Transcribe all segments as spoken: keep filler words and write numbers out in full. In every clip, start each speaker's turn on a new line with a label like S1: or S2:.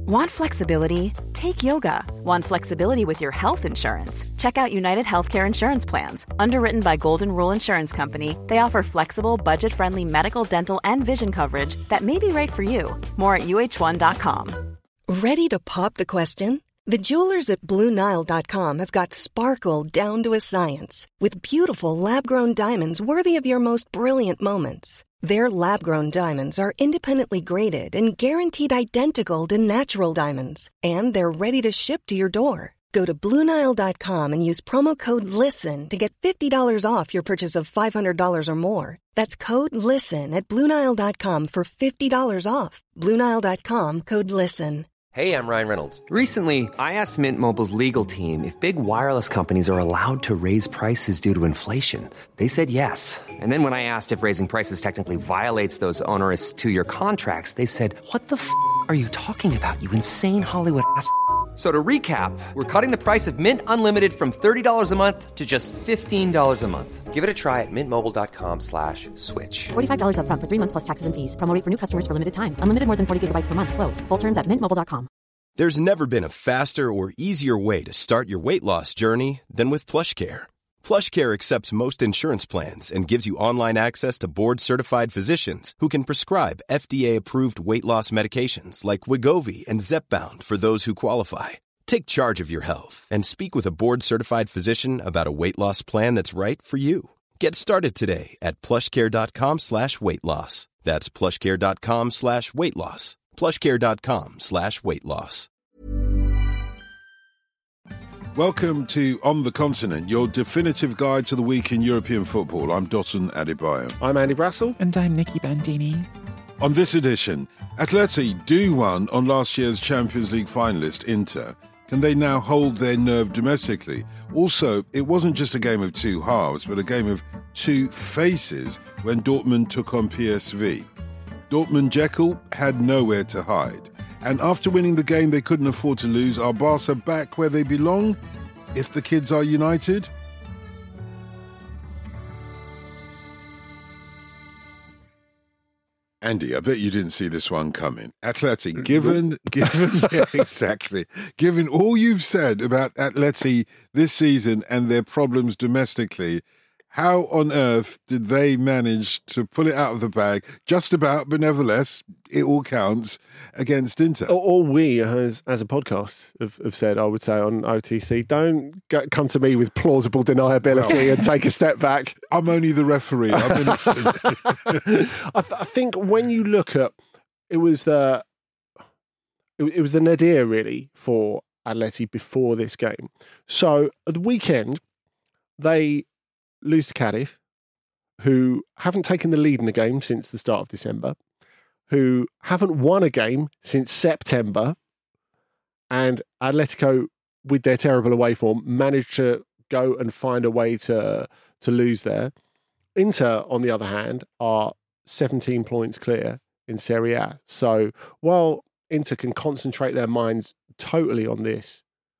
S1: Want flexibility? Take yoga. Want flexibility with your health insurance? Check out United Healthcare Insurance Plans. Underwritten by Golden Rule Insurance Company, they offer flexible, budget-friendly medical, dental, and vision coverage that may be right for you. More at U H one dot com.
S2: Ready to pop the question? The jewelers at Blue Nile dot com have got sparkle down to a science with beautiful lab-grown diamonds worthy of your most brilliant moments. Their lab-grown diamonds are independently graded and guaranteed identical to natural diamonds, and they're ready to ship to your door. Go to Blue Nile dot com and use promo code LISTEN to get fifty dollars off your purchase of five hundred dollars or more. That's code LISTEN at Blue Nile dot com for fifty dollars off. Blue Nile dot com, code LISTEN.
S3: Hey, I'm Ryan Reynolds. Recently, I asked Mint Mobile's legal team if big wireless companies are allowed to raise prices due to inflation. They said yes. And then when I asked if raising prices technically violates those onerous two-year contracts, they said, what the f*** are you talking about, you insane Hollywood ass f- So to recap, we're cutting the price of Mint Unlimited from thirty dollars a month to just fifteen dollars a month. Give it a try at mintmobile.com slash switch.
S4: forty-five dollars up front for three months plus taxes and fees. Promo rate for new customers for limited time. Unlimited more than forty gigabytes per month. Slows full terms at mint mobile dot com.
S5: There's never been a faster or easier way to start your weight loss journey than with PlushCare. PlushCare accepts most insurance plans and gives you online access to board-certified physicians who can prescribe F D A-approved weight loss medications like Wegovy and Zepbound for those who qualify. Take charge of your health and speak with a board-certified physician about a weight loss plan that's right for you. Get started today at plushcare.com slash weight loss. That's plushcare.com slash weight loss. plushcare.com slash weight loss.
S6: Welcome to On the Continent, your definitive guide to the week in European football. I'm Dotun Adebayo.
S7: I'm Andy Brassel.
S8: And I'm Nikki Bandini.
S6: On this edition, Atleti do one on last year's Champions League finalist Inter. Can they now hold their nerve domestically? Also, it wasn't just a game of two halves, but a game of two faces when Dortmund took on P S V. Dortmund Jekyll had nowhere to hide. And after winning the game they couldn't afford to lose, are Barca back where they belong if the kids are united? Andy, I bet you didn't see this one coming. Atleti, given, given, yeah, exactly, given all you've said about Atleti this season and their problems domestically, how on earth did they manage to pull it out of the bag, just about, but nevertheless, it all counts, against Inter?
S7: All we, as, as a podcast, have, have said, I would say, on O T C, don't go, come to me with plausible deniability well, and take a step back.
S6: I'm only the referee. I'm innocent.
S7: I, th- I think when you look at, it was the, it, it was the nadir, really, for Atleti before this game. So, at the weekend, they lose to Cardiff, who haven't taken the lead in the game since the start of December, who haven't won a game since September, and Atletico, with their terrible away form, managed to go and find a way to, to lose there. Inter, on the other hand, are seventeen points clear in Serie A. So while Inter can concentrate their minds totally on this,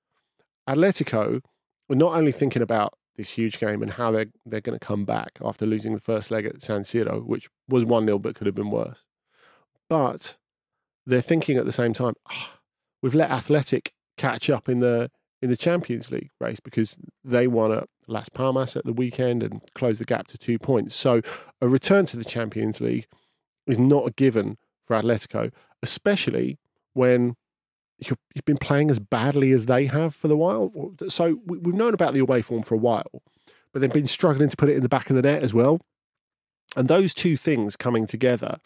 S7: Atletico were not only thinking about this huge game and how they're, they're going to come back after losing the first leg at San Siro, which was one nil but could have been worse. But they're thinking at the same time, oh, we've let Athletic catch up in the in the Champions League race because they won at Las Palmas at the weekend and closed the gap to two points. So a return to the Champions League is not a given for Atletico, especially when you've been playing as badly as they have for the while. So we've known about the away form for a while, but they've been struggling to put it in the back of the net as well. And those two things coming together,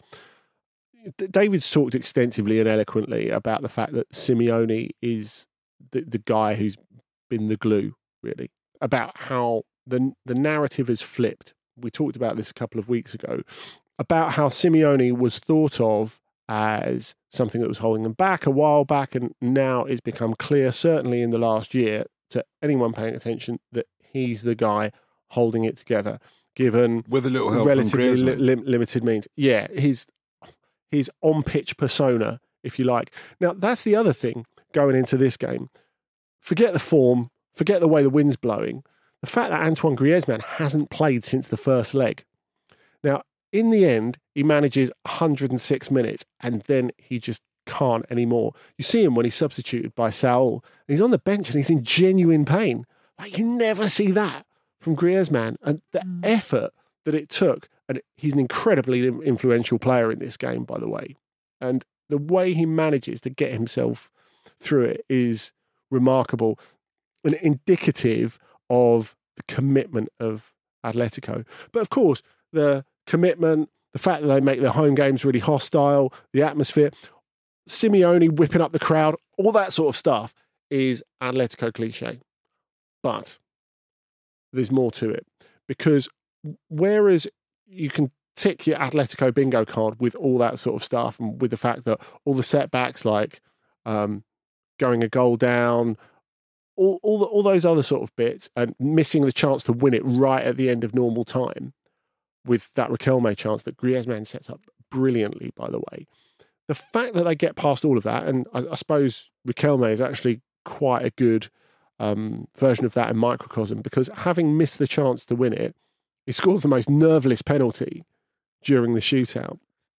S7: David's talked extensively and eloquently about the fact that Simeone is the, the guy who's been the glue, really, about how the, the narrative has flipped. We talked about this a couple of weeks ago, about how Simeone was thought of as something that was holding them back a while back, and now it's become clear, certainly in the last year, to anyone paying attention, that he's the guy holding it together, given
S6: with a little help
S7: relatively
S6: from
S7: li- li- limited means. Yeah, his his on-pitch persona, if you like. Now, that's the other thing going into this game. Forget the form, forget the way the wind's blowing. The fact that Antoine Griezmann hasn't played since the first leg. Now, in the end, he manages one hundred six minutes and then he just can't anymore. You see him when he's substituted by Saul, and he's on the bench and he's in genuine pain. Like, you never see that from Griezmann, and the mm. effort that it took. And he's an incredibly influential player in this game, by the way. And the way he manages to get himself through it is remarkable and indicative of the commitment of Atletico. But of course, the commitment, the fact that they make their home games really hostile, the atmosphere, Simeone whipping up the crowd, all that sort of stuff is Atletico cliche. But there's more to it. Because whereas you can tick your Atletico bingo card with all that sort of stuff, and with the fact that all the setbacks like um, going a goal down, all all, the, all those other sort of bits, and missing the chance to win it right at the end of normal time, with that Riquelme chance that Griezmann sets up brilliantly, by the way. The fact that they get past all of that, and I, I suppose Riquelme is actually quite a good um, version of that in microcosm, because having missed the chance to win it, he scores the most nerveless penalty during the shootout.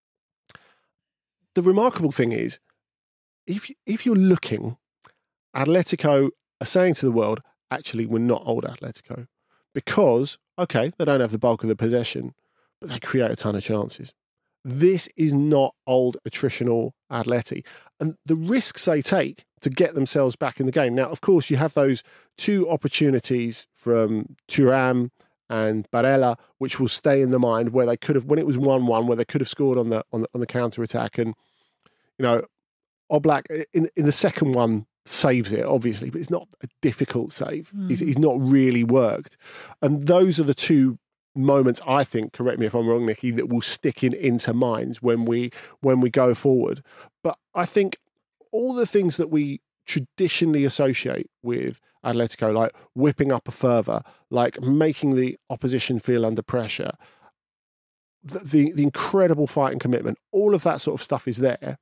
S7: The remarkable thing is, if if you're looking, Atletico are saying to the world, actually, we're not old Atletico. Because, okay, they don't have the bulk of the possession, but they create a ton of chances. This is not old attritional Atleti. And the risks they take to get themselves back in the game. Now, of course, you have those two opportunities from Thuram and Barella, which will stay in the mind, where they could have, when it was one one, where they could have scored on the on the, on the counter attack. And, you know, Oblak in in the second one saves it, obviously, but it's not a difficult save. Mm. He's, he's not really worked. And those are the two moments, I think, correct me if I'm wrong, Nicky, that will stick in into minds when we when we go forward. But I think all the things that we traditionally associate with Atletico, like whipping up a fervour, like making the opposition feel under pressure, the, the the incredible fight and commitment, all of that sort of stuff is there,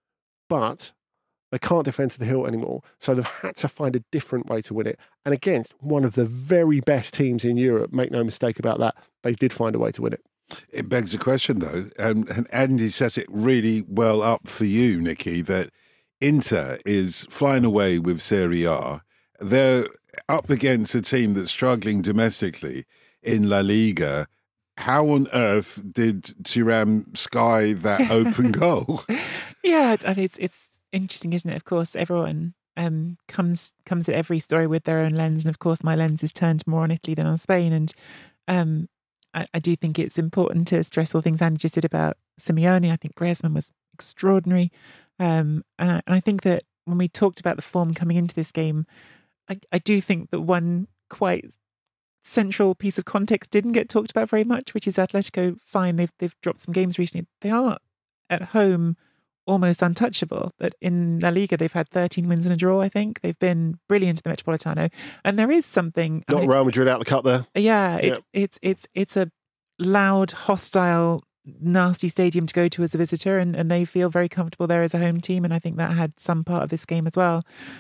S7: but they can't defend to the hilt anymore. So they've had to find a different way to win it. And against one of the very best teams in Europe, make no mistake about that, they did find a way to win it.
S6: It begs the question, though, um, and Andy sets it really well up for you, Nicky, that Inter is flying away with Serie A. They're up against a team that's struggling domestically in La Liga. How on earth did Thuram sky that open goal?
S8: Yeah, I mean, it's it's interesting, isn't it? Of course, everyone um, comes comes at every story with their own lens, and of course, my lens is turned more on Italy than on Spain. And um, I, I do think it's important to stress all things Andy just said about Simeone. I think Griezmann was extraordinary. Um, and, I, and I think that when we talked about the form coming into this game, I, I do think that one quite central piece of context didn't get talked about very much, which is Atletico. Fine, they've they've dropped some games recently. They are at home almost untouchable. But in La Liga, they've had thirteen wins and a draw. I think they've been brilliant in the Metropolitano, and there is something.
S7: Got
S8: I mean,
S7: Real Madrid out the cup there.
S8: Yeah, it's yeah. it's it's it's a loud, hostile, nasty stadium to go to as a visitor, and, and they feel very comfortable there as a home team, and I think that had some part of this game as well.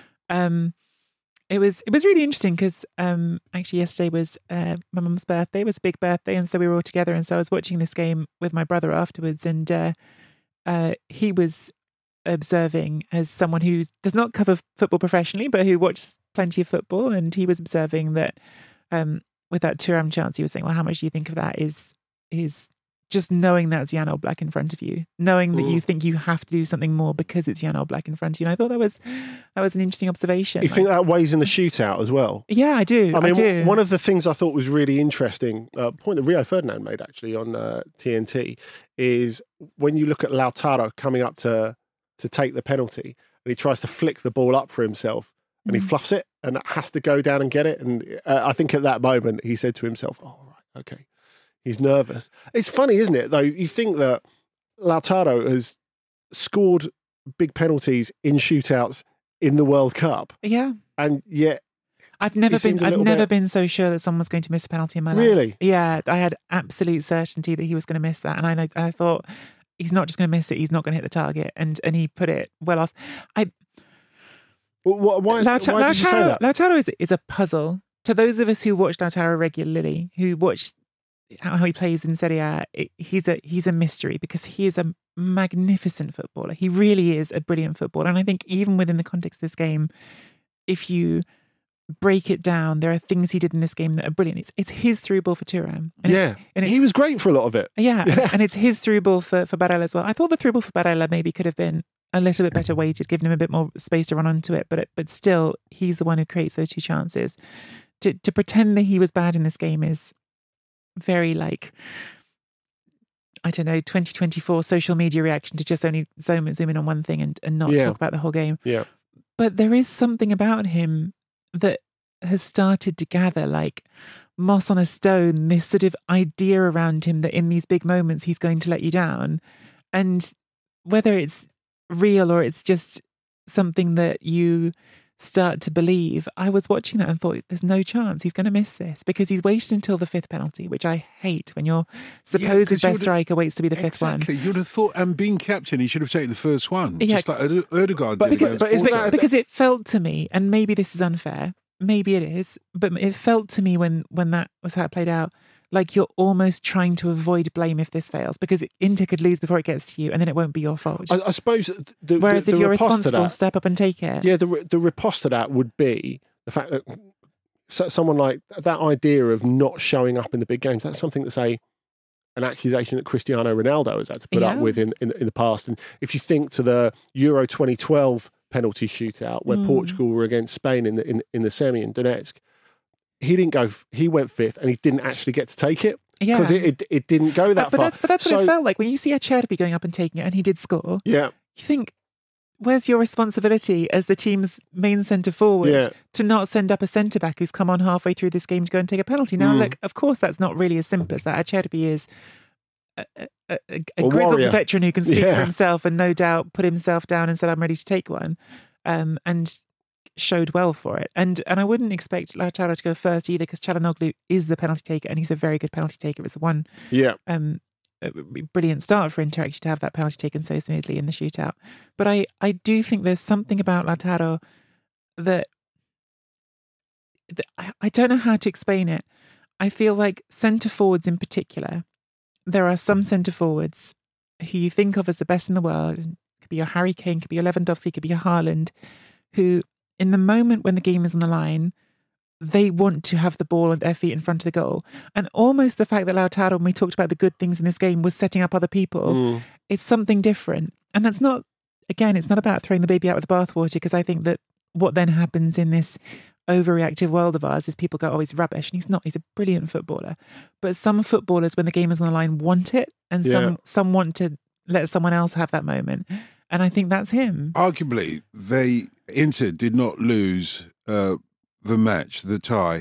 S8: Um, it was it was really interesting because um, actually yesterday was uh, my mum's birthday. It was a big birthday, and so we were all together, and so I was watching this game with my brother afterwards, and uh, uh, he was observing as someone who does not cover football professionally, but who watches plenty of football, and he was observing that um, with that Thuram chance, he was saying, well, how much do you think of that is is just knowing that's Jan Oblak in front of you, knowing that mm. you think you have to do something more because it's Jan Oblak in front of you. And I thought that was that was an interesting observation.
S7: You like, think that weighs in the shootout as well?
S8: Yeah, I do.
S7: I mean,
S8: I do.
S7: One of the things I thought was really interesting, a uh, point that Rio Ferdinand made actually on uh, T N T, is when you look at Lautaro coming up to to take the penalty, and he tries to flick the ball up for himself, and mm. he fluffs it, and has to go down and get it. And uh, I think at that moment he said to himself, "Oh, right, okay." He's nervous. It's funny, isn't it, though? You think that Lautaro has scored big penalties in shootouts in the World Cup.
S8: Yeah.
S7: And yet
S8: I've never been I've never bit... been so sure that someone was going to miss a penalty in my life.
S7: Really?
S8: Yeah. I had absolute certainty that he was going to miss that. And I I thought, he's not just going to miss it, he's not going to hit the target. And and he put it well off. I
S7: well, why, Lautaro, why did you say that?
S8: Lautaro is, is a puzzle. To those of us who watch Lautaro regularly, who watch how he plays in Serie A, it, he's a he's a mystery because he is a magnificent footballer. He really is a brilliant footballer. And I think even within the context of this game, if you break it down, there are things he did in this game that are brilliant. It's it's his through ball for Thuram. And
S7: yeah,
S8: it's, and it's,
S7: he was great for a lot of it.
S8: Yeah,
S7: yeah.
S8: And, and it's his through ball for, for Barella as well. I thought the through ball for Barella maybe could have been a little bit better weighted, given him a bit more space to run onto it. But it, but still, he's the one who creates those two chances. To to pretend that he was bad in this game is very like, I don't know, twenty twenty-four social media reaction to just only zoom, zoom in on one thing and, and not
S7: yeah.
S8: talk about the whole game.
S7: Yeah.
S8: But there is something about him that has started to gather, like moss on a stone, this sort of idea around him that in these big moments he's going to let you down. And whether it's real or it's just something that you start to believe, I was watching that and thought there's no chance he's going to miss this because he's waited until the fifth penalty, which I hate when your supposed
S6: yeah,
S8: best striker waits to be the fifth
S6: exactly.
S8: one.
S6: Exactly, you'd have thought, and being captain, he should have taken the first one,
S8: yeah.
S6: just like Ødegaard
S7: but
S6: did
S7: because,
S6: against
S7: but isn't
S6: Porto.
S7: that,
S8: Because it felt to me, and maybe this is unfair, maybe it is, but it felt to me when when that was how it played out, like you're almost trying to avoid blame if this fails because Inter could lose before it gets to you and then it won't be your fault.
S7: I, I suppose the,
S8: Whereas
S7: the,
S8: if
S7: the
S8: you're
S7: riposte to
S8: responsible,
S7: that,
S8: step up and take it.
S7: Yeah, the the riposte to that would be the fact that so, someone like that idea of not showing up in the big games, that's something that's a an accusation that Cristiano Ronaldo has had to put
S8: Yeah.
S7: up with in, in, in the past. And if you think to the Euro twenty twelve penalty shootout where
S8: Mm.
S7: Portugal were against Spain in the in, in the semi in Donetsk, he didn't go. He went fifth, and he didn't actually get to take it
S8: Yeah.
S7: because it, it it didn't go that
S8: but
S7: far.
S8: that's but that's
S7: so,
S8: what it felt like when you see Acerbi going up and taking it and he did score.
S7: Yeah,
S8: You think, where's your responsibility as the team's main centre forward
S7: Yeah.
S8: to not send up a centre back who's come on halfway through this game to go and take a penalty? Now,
S7: Mm.
S8: look, of course, that's not really as simple as that. Acerbi is a, a, a, a
S7: A
S8: grizzled
S7: warrior.
S8: veteran who can speak
S7: Yeah.
S8: for himself and no doubt put himself down and said, "I'm ready to take one," um, and showed well for it. And and I wouldn't expect Lautaro to go first either because Çalhanoğlu is the penalty taker and he's a very good penalty taker. It's the one
S7: yeah.
S8: um, a brilliant start for Inter actually to have that penalty taken so smoothly in the shootout. But I, I do think there's something about Lautaro that, that I, I don't know how to explain it. I feel like centre forwards in particular, there are some centre forwards who you think of as the best in the world. It could be your Harry Kane, could be your Lewandowski, could be your Haaland, who in the moment when the game is on the line, they want to have the ball at their feet in front of the goal. And almost the fact that Lautaro, when we talked about the good things in this game, was setting up other people,
S7: Mm.
S8: it's something different. And that's not, again, it's not about throwing the baby out with the bathwater, because I think that what then happens in this overreactive world of ours is people go, oh, he's rubbish. And he's not. He's a brilliant footballer. But some footballers, when the game is on the line, want it. And
S7: Yeah.
S8: some, some want to let someone else have that moment. And I think that's him.
S6: Arguably, they Inter did not lose uh, the match, the tie,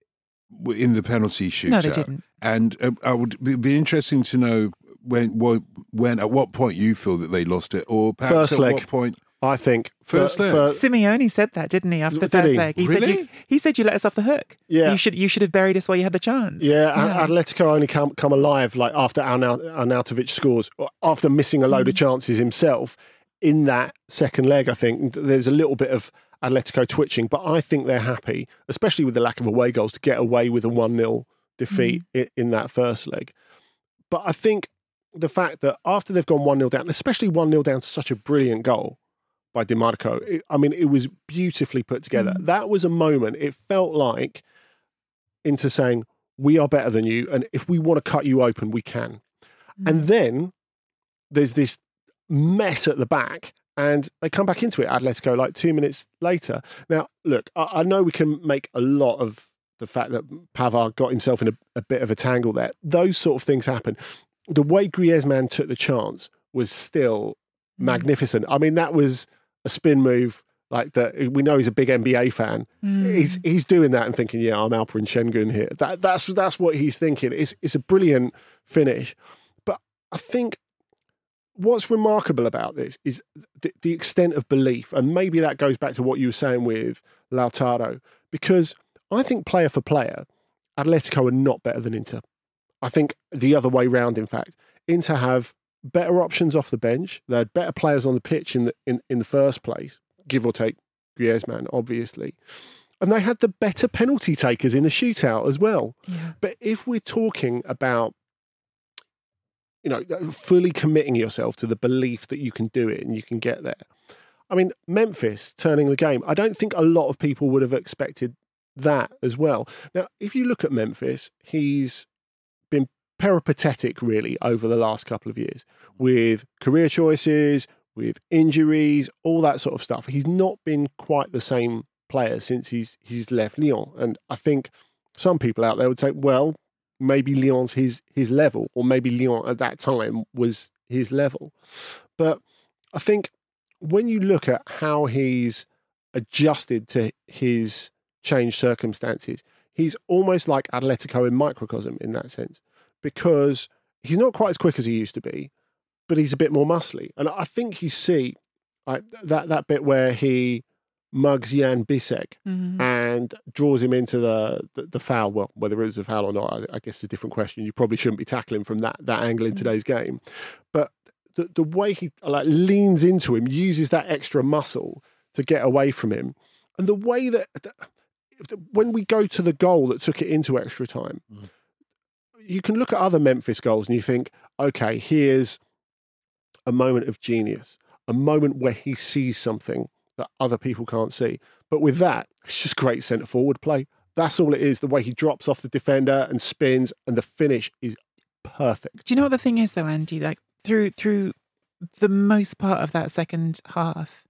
S6: w- in the penalty shootout.
S8: No, they didn't.
S6: And uh, I would it'd be interesting to know when, when, when, at what point you feel that they lost it, or perhaps
S7: First
S6: at
S7: leg.
S6: what point.
S7: I think
S6: First
S7: for,
S6: leg.
S7: for-
S8: Simeone said that, didn't he, after the
S7: Did
S8: first
S7: he?
S8: leg? He said
S6: Really?
S8: you he said you let us off the hook.
S7: Yeah.
S8: You should you should have buried us while you had the chance.
S7: Yeah, yeah. Atletico only come, come alive like after Arnau- Arnautovic scores, after missing a load of chances himself in that second leg. I think there's a little bit of Atletico twitching, but I think they're happy, especially with the lack of away goals, to get away with a one nil defeat in, in that first leg. But I think the fact that after they've gone one nil down, especially one nil down to such a brilliant goal by Di Marco, it, I mean, it was beautifully put together.
S8: Mm.
S7: That was a moment, it felt like into saying, we are better than you, and if we want to cut you open, we can.
S8: Mm.
S7: And then there's this mess at the back, and they come back into it, Atletico, like two minutes later. Now, look, I, I know we can make a lot of the fact that Pavard got himself in a, a bit of a tangle there. Those sort of things happen. The way Griezmann took the chance was still
S8: Mm.
S7: magnificent. I mean, that was a spin move like that. We know he's a big N B A fan.
S8: Mm.
S7: He's he's doing that and thinking, yeah, I'm Alperen Şengün here. That that's that's what he's thinking. It's it's a brilliant finish. But I think what's remarkable about this is the, the extent of belief, and maybe that goes back to what you were saying with Lautaro, because I think player for player, Atletico are not better than Inter. I think the other way round, in fact. Inter have better options off the bench. They had better players on the pitch in the in, in the first place, give or take Griezmann, obviously. And they had the better penalty takers in the shootout as well.
S8: Yeah.
S7: But if we're talking about, you know, fully committing yourself to the belief that you can do it and you can get there. I mean, Memphis turning the game, I don't think a lot of people would have expected that as well. Now, if you look at Memphis, he's been peripatetic really over the last couple of years with career choices, with injuries, all that sort of stuff. He's not been quite the same player since he's he's left Lyon. And I think some people out there would say, well, maybe Lyon's his his level, or maybe Lyon at that time was his level. But I think when you look at how he's adjusted to his changed circumstances, he's almost like Atletico in microcosm in that sense, because he's not quite as quick as he used to be, but he's a bit more muscly. And I think you see like, that, that bit where he mugs Jan Bisek
S8: Mm-hmm.
S7: and draws him into the, the, the foul. Well, whether it was a foul or not, I, I guess it's a different question. You probably shouldn't be tackling from that, that angle in today's game. But the, the way he like leans into him, uses that extra muscle to get away from him. And the way that, that when we go to the goal that took it into extra time, mm. you can look at other Memphis goals and you think, okay, here's a moment of genius, a moment where he sees something that other people can't see. But with that, it's just great centre forward play. That's all it is. The way he drops off the defender and spins, and the finish is perfect.
S8: Do you know what the thing is though, Andy? Like through through the most part of that second half,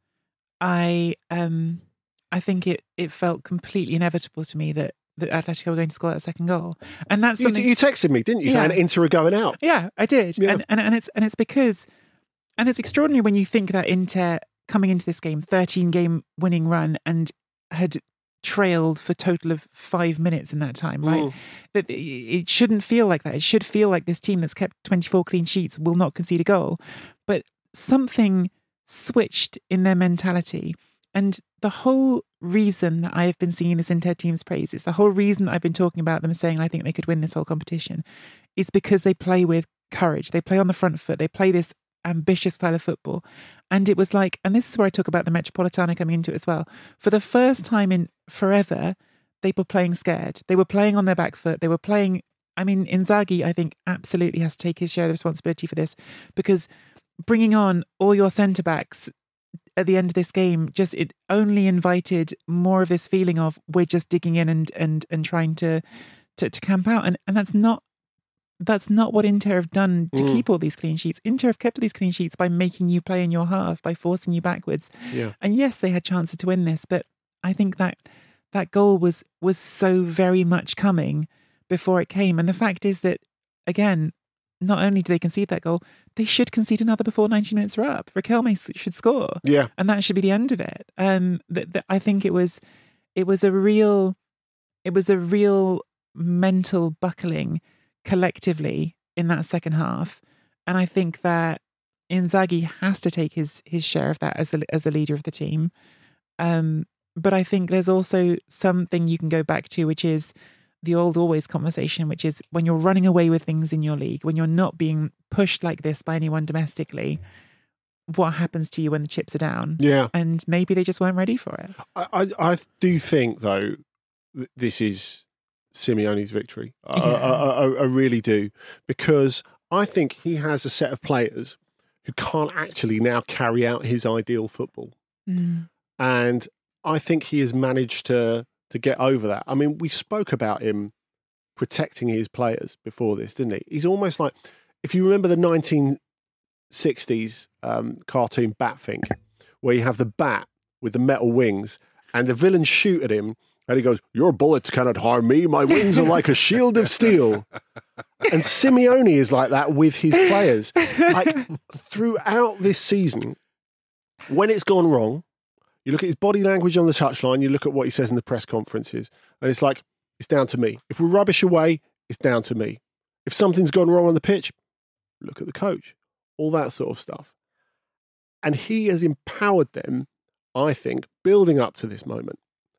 S8: I um I think it it felt completely inevitable to me that that Atletico were going to score that second goal. And that's
S7: you,
S8: something
S7: you texted me, didn't you?
S8: Yeah.
S7: Saying Inter are going out.
S8: Yeah, I did.
S7: Yeah.
S8: And, and and it's and it's because and it's extraordinary when you think that Inter coming into this game, thirteen game winning run, and had trailed for a total of five minutes in that time, right?
S7: Mm.
S8: That it shouldn't feel like that. It should feel like this team that's kept twenty-four clean sheets will not concede a goal. But something switched in their mentality. And the whole reason that I've been singing this Inter team's praises, the whole reason that I've been talking about them saying I think they could win this whole competition, is because they play with courage. They play on the front foot. They play this ambitious style of football. And it was like, and this is where I talk about the Metropolitano coming into it as well. For the first time in forever, they were playing scared. They were playing on their back foot. They were playing, I mean, Inzaghi, I think, absolutely has to take his share of the responsibility for this, because bringing on all your centre-backs at the end of this game, just it only invited more of this feeling of we're just digging in and and and trying to to, to camp out. And and that's not That's not what Inter have done to mm. keep all these clean sheets. Inter have kept all these clean sheets by making you play in your half, by forcing you backwards.
S7: Yeah.
S8: And yes, they had chances to win this, but I think that that goal was was so very much coming before it came. And the fact is that, again, not only do they concede that goal, they should concede another before ninety minutes are up. Riquelme should score.
S7: Yeah.
S8: And that should be the end of it. Um, that, that I think it was it was a real it was a real mental buckling collectively in that second half, and I think that Inzaghi has to take his his share of that as the as the leader of the team. Um, but I think there's also something you can go back to, which is the old always conversation, which is when you're running away with things in your league, when you're not being pushed like this by anyone domestically, what happens to you when the chips are down?
S7: Yeah,
S8: and maybe they just weren't ready for it.
S7: I I, I do think though th- this is Simeone's victory. I,
S8: Yeah.
S7: I, I, I really do, because I think he has a set of players who can't actually now carry out his ideal football.
S8: Mm.
S7: And I think he has managed to to get over that. I mean, we spoke about him protecting his players before this, didn't he? He's almost like, if you remember the nineteen sixties um, cartoon Batfink, where you have the bat with the metal wings and the villains shoot at him, and he goes, "Your bullets cannot harm me. My wings are like a shield of steel." And Simeone is like that with his players. Like, throughout this season, when it's gone wrong, you look at his body language on the touchline, you look at what he says in the press conferences, and it's like, it's down to me. If we're rubbish away, it's down to me. If something's gone wrong on the pitch, look at the coach. All that sort of stuff. And he has empowered them, I think, building up to this moment.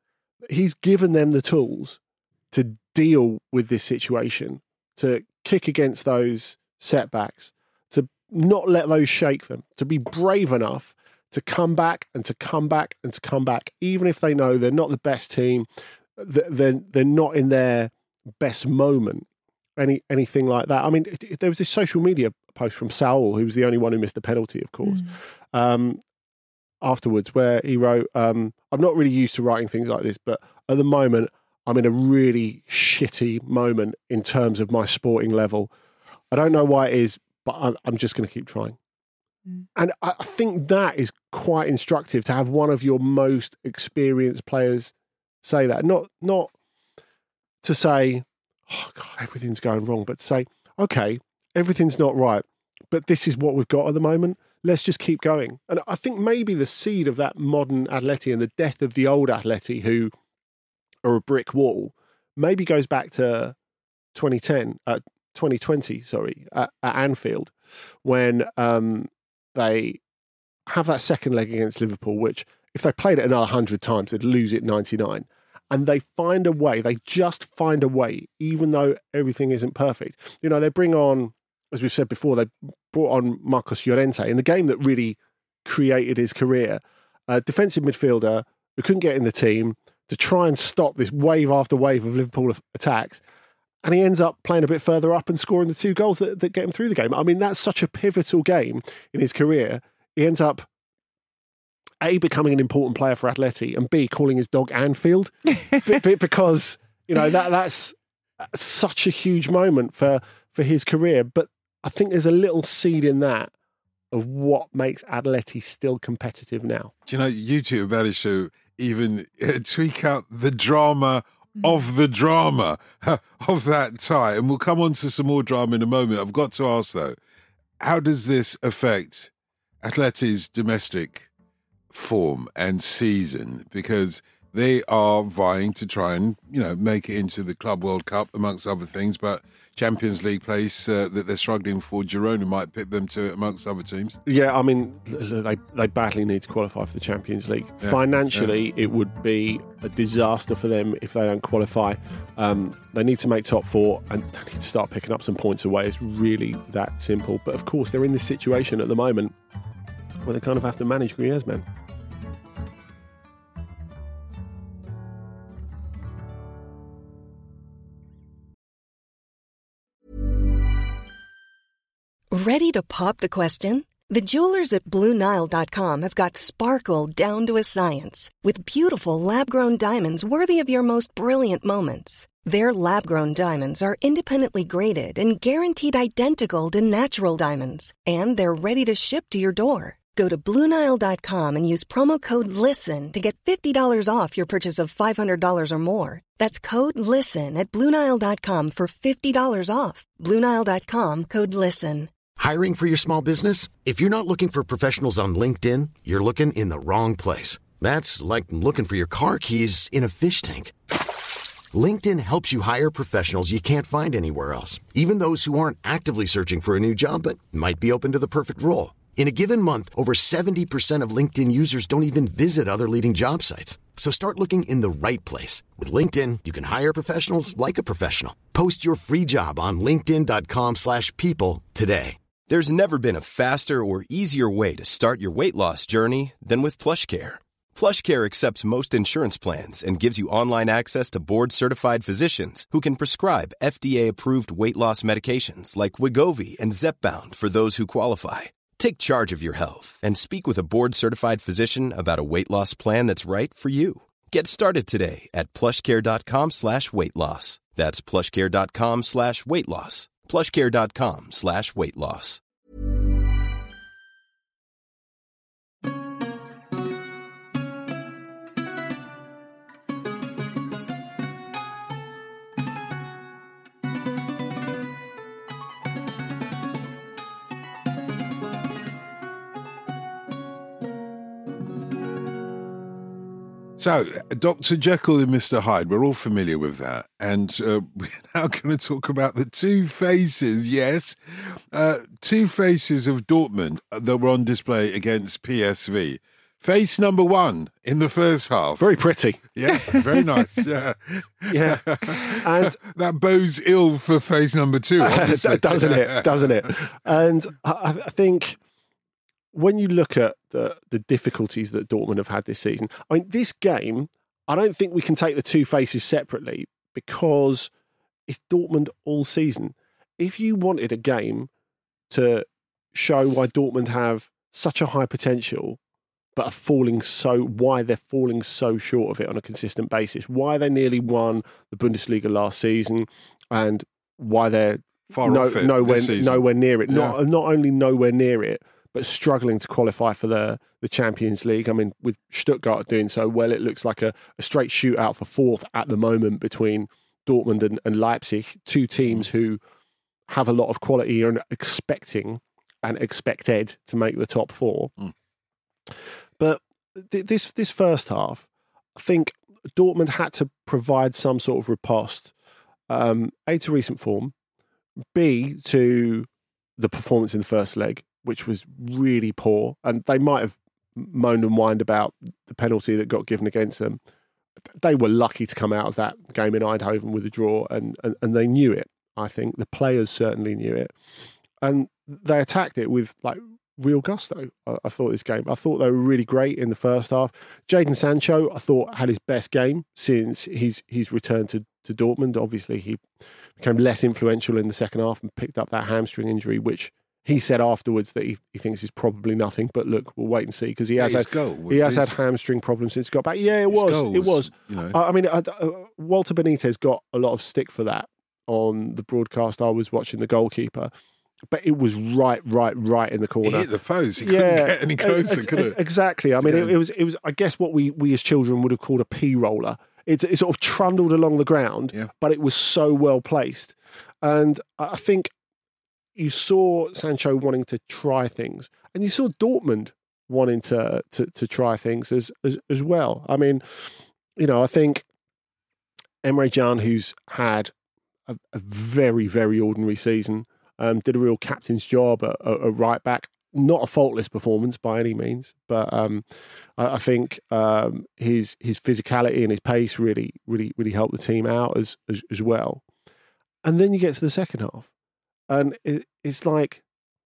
S7: He's given them the tools to deal with this situation, to kick against those setbacks, to not let those shake them, to be brave enough to come back and to come back and to come back, even if they know they're not the best team, they're, they're not in their best moment, any anything like that. I mean, there was this social media post from Saul, who was the only one who missed the penalty, of course, mm. um, afterwards, where he wrote, um, I'm not really used to writing things like this, but at the moment, I'm in a really shitty moment in terms of my sporting level. I don't know why it is, but I'm, I'm just going to keep trying. Mm. And I think that is quite instructive to have one of your most experienced players say that. Not not to say, oh God, everything's going wrong, but to say, okay, everything's not right, but this is what we've got at the moment. Let's just keep going. And I think maybe the seed of that modern Atleti and the death of the old Atleti, who are a brick wall, maybe goes back to twenty ten, uh, twenty twenty, sorry, at, at Anfield, when um, they have that second leg against Liverpool, which if they played it another hundred times, they'd lose it ninety-nine. And they find a way, they just find a way, even though everything isn't perfect. You know, they bring on, as we've said before, they brought on Marcos Llorente in the game that really created his career. A defensive midfielder who couldn't get in the team to try and stop this wave after wave of Liverpool attacks. And he ends up playing a bit further up and scoring the two goals that, that get him through the game. I mean, that's such a pivotal game in his career. He ends up, A, becoming an important player for Atleti, and B, calling his dog Anfield. Because, you know, that that's such a huge moment for, for his career. But I think there's a little seed in that of what makes Atleti still competitive now.
S6: Do you know, you two managed to even uh, tweak out the drama of the drama of that tie. And we'll come on to some more drama in a moment. I've got to ask, though, how does this affect Atleti's domestic form and season? Because they are vying to try and, you know, make it into the Club World Cup, amongst other things, but Champions League place uh, that they're struggling for, Girona might pip them to it, amongst other teams.
S7: Yeah, I mean, they, they badly need to qualify for the Champions League. Yeah, Financially, yeah. It would be a disaster for them if they don't qualify. Um, they need to make top four, and they need to start picking up some points away. It's really that simple. But of course, they're in this situation at the moment where they kind of have to manage Griezmann.
S2: Ready to pop the question? The jewelers at Blue Nile dot com have got sparkle down to a science with beautiful lab-grown diamonds worthy of your most brilliant moments. Their lab-grown diamonds are independently graded and guaranteed identical to natural diamonds, and they're ready to ship to your door. Go to Blue Nile dot com and use promo code LISTEN to get fifty dollars off your purchase of five hundred dollars or more. That's code LISTEN at Blue Nile dot com for fifty dollars off. Blue Nile dot com, code LISTEN.
S9: Hiring for your small business? If you're not looking for professionals on LinkedIn, you're looking in the wrong place. That's like looking for your car keys in a fish tank. LinkedIn helps you hire professionals you can't find anywhere else, even those who aren't actively searching for a new job but might be open to the perfect role. In a given month, over seventy percent of LinkedIn users don't even visit other leading job sites. So start looking in the right place. With LinkedIn, you can hire professionals like a professional. Post your free job on linkedin dot com slash people today.
S5: There's never been a faster or easier way to start your weight loss journey than with PlushCare. PlushCare accepts most insurance plans and gives you online access to board-certified physicians who can prescribe F D A-approved weight loss medications like Wegovy and Zepbound for those who qualify. Take charge of your health and speak with a board-certified physician about a weight loss plan that's right for you. Get started today at plushcare.com slash weight loss. That's plushcare.com slash weight loss. plushcare.com slash weight loss.
S6: So, Doctor Jekyll and Mister Hyde, we're all familiar with that. And uh, we're now going to talk about the two faces, yes, uh, two faces of Dortmund that were on display against P S V. Face number one in the first half.
S7: Very pretty.
S6: Yeah, very nice. Yeah.
S7: Yeah. And
S6: that bodes ill for face number two, obviously.
S7: doesn't it? Doesn't it? And I, I think when you look at the the difficulties that Dortmund have had this season, I mean, this game, I don't think we can take the two faces separately because it's Dortmund all season. If you wanted a game to show why Dortmund have such a high potential, but are falling so, why they're falling so short of it on a consistent basis, why they nearly won the Bundesliga last season, and why they're
S6: Far
S7: no,
S6: off it
S7: nowhere,
S6: this season.
S7: nowhere near it.
S6: Yeah.
S7: Not not only nowhere near it, but struggling to qualify for the, the Champions League. I mean, with Stuttgart doing so well, it looks like a, a straight shootout for fourth at the moment between Dortmund and, and Leipzig, two teams who have a lot of quality and are expecting and expected to make the top four.
S6: Mm.
S7: But th- this this first half, I think Dortmund had to provide some sort of riposte. Um, A, to recent form, B, to the performance in the first leg, which was really poor. And they might have moaned and whined about the penalty that got given against them. They were lucky to come out of that game in Eindhoven with a draw, and, and, and they knew it, I think. The players certainly knew it. And they attacked it with like real gusto, I, I thought, this game. I thought they were really great in the first half. Jadon Sancho, I thought, had his best game since he's, he's returned to, to Dortmund. Obviously, he became less influential in the second half and picked up that hamstring injury, which he said afterwards that he, he thinks is probably nothing. But look, we'll wait and see, because he has
S6: His
S7: had
S6: goal was
S7: he has had
S6: decent.
S7: hamstring problems since he got back. Yeah, it
S6: His
S7: was.
S6: goal
S7: It
S6: was,
S7: was.
S6: you know.
S7: I I mean, I, uh, Walter Benitez got a lot of stick for that on the broadcast. I was watching the goalkeeper, but it was right, right, right in the
S6: He
S7: corner.
S6: hit the post. He couldn't get any closer,
S7: ex-
S6: could it?
S7: Exactly. I mean, it,
S6: Again.
S7: it was, it was. I guess what we we as children would have called a pea roller. It, it sort of trundled along the ground,
S6: Yeah.
S7: but it was so well placed. And I think you saw Sancho wanting to try things, and you saw Dortmund wanting to to, to try things as, as as well. I mean, you know, I think Emre Can, who's had a, a very, very ordinary season, um, did a real captain's job at, at, at right back. Not a faultless performance by any means, but um, I, I think um, his his physicality and his pace really, really, really helped the team out as as, as well. And then you get to the second half, and it, it's like,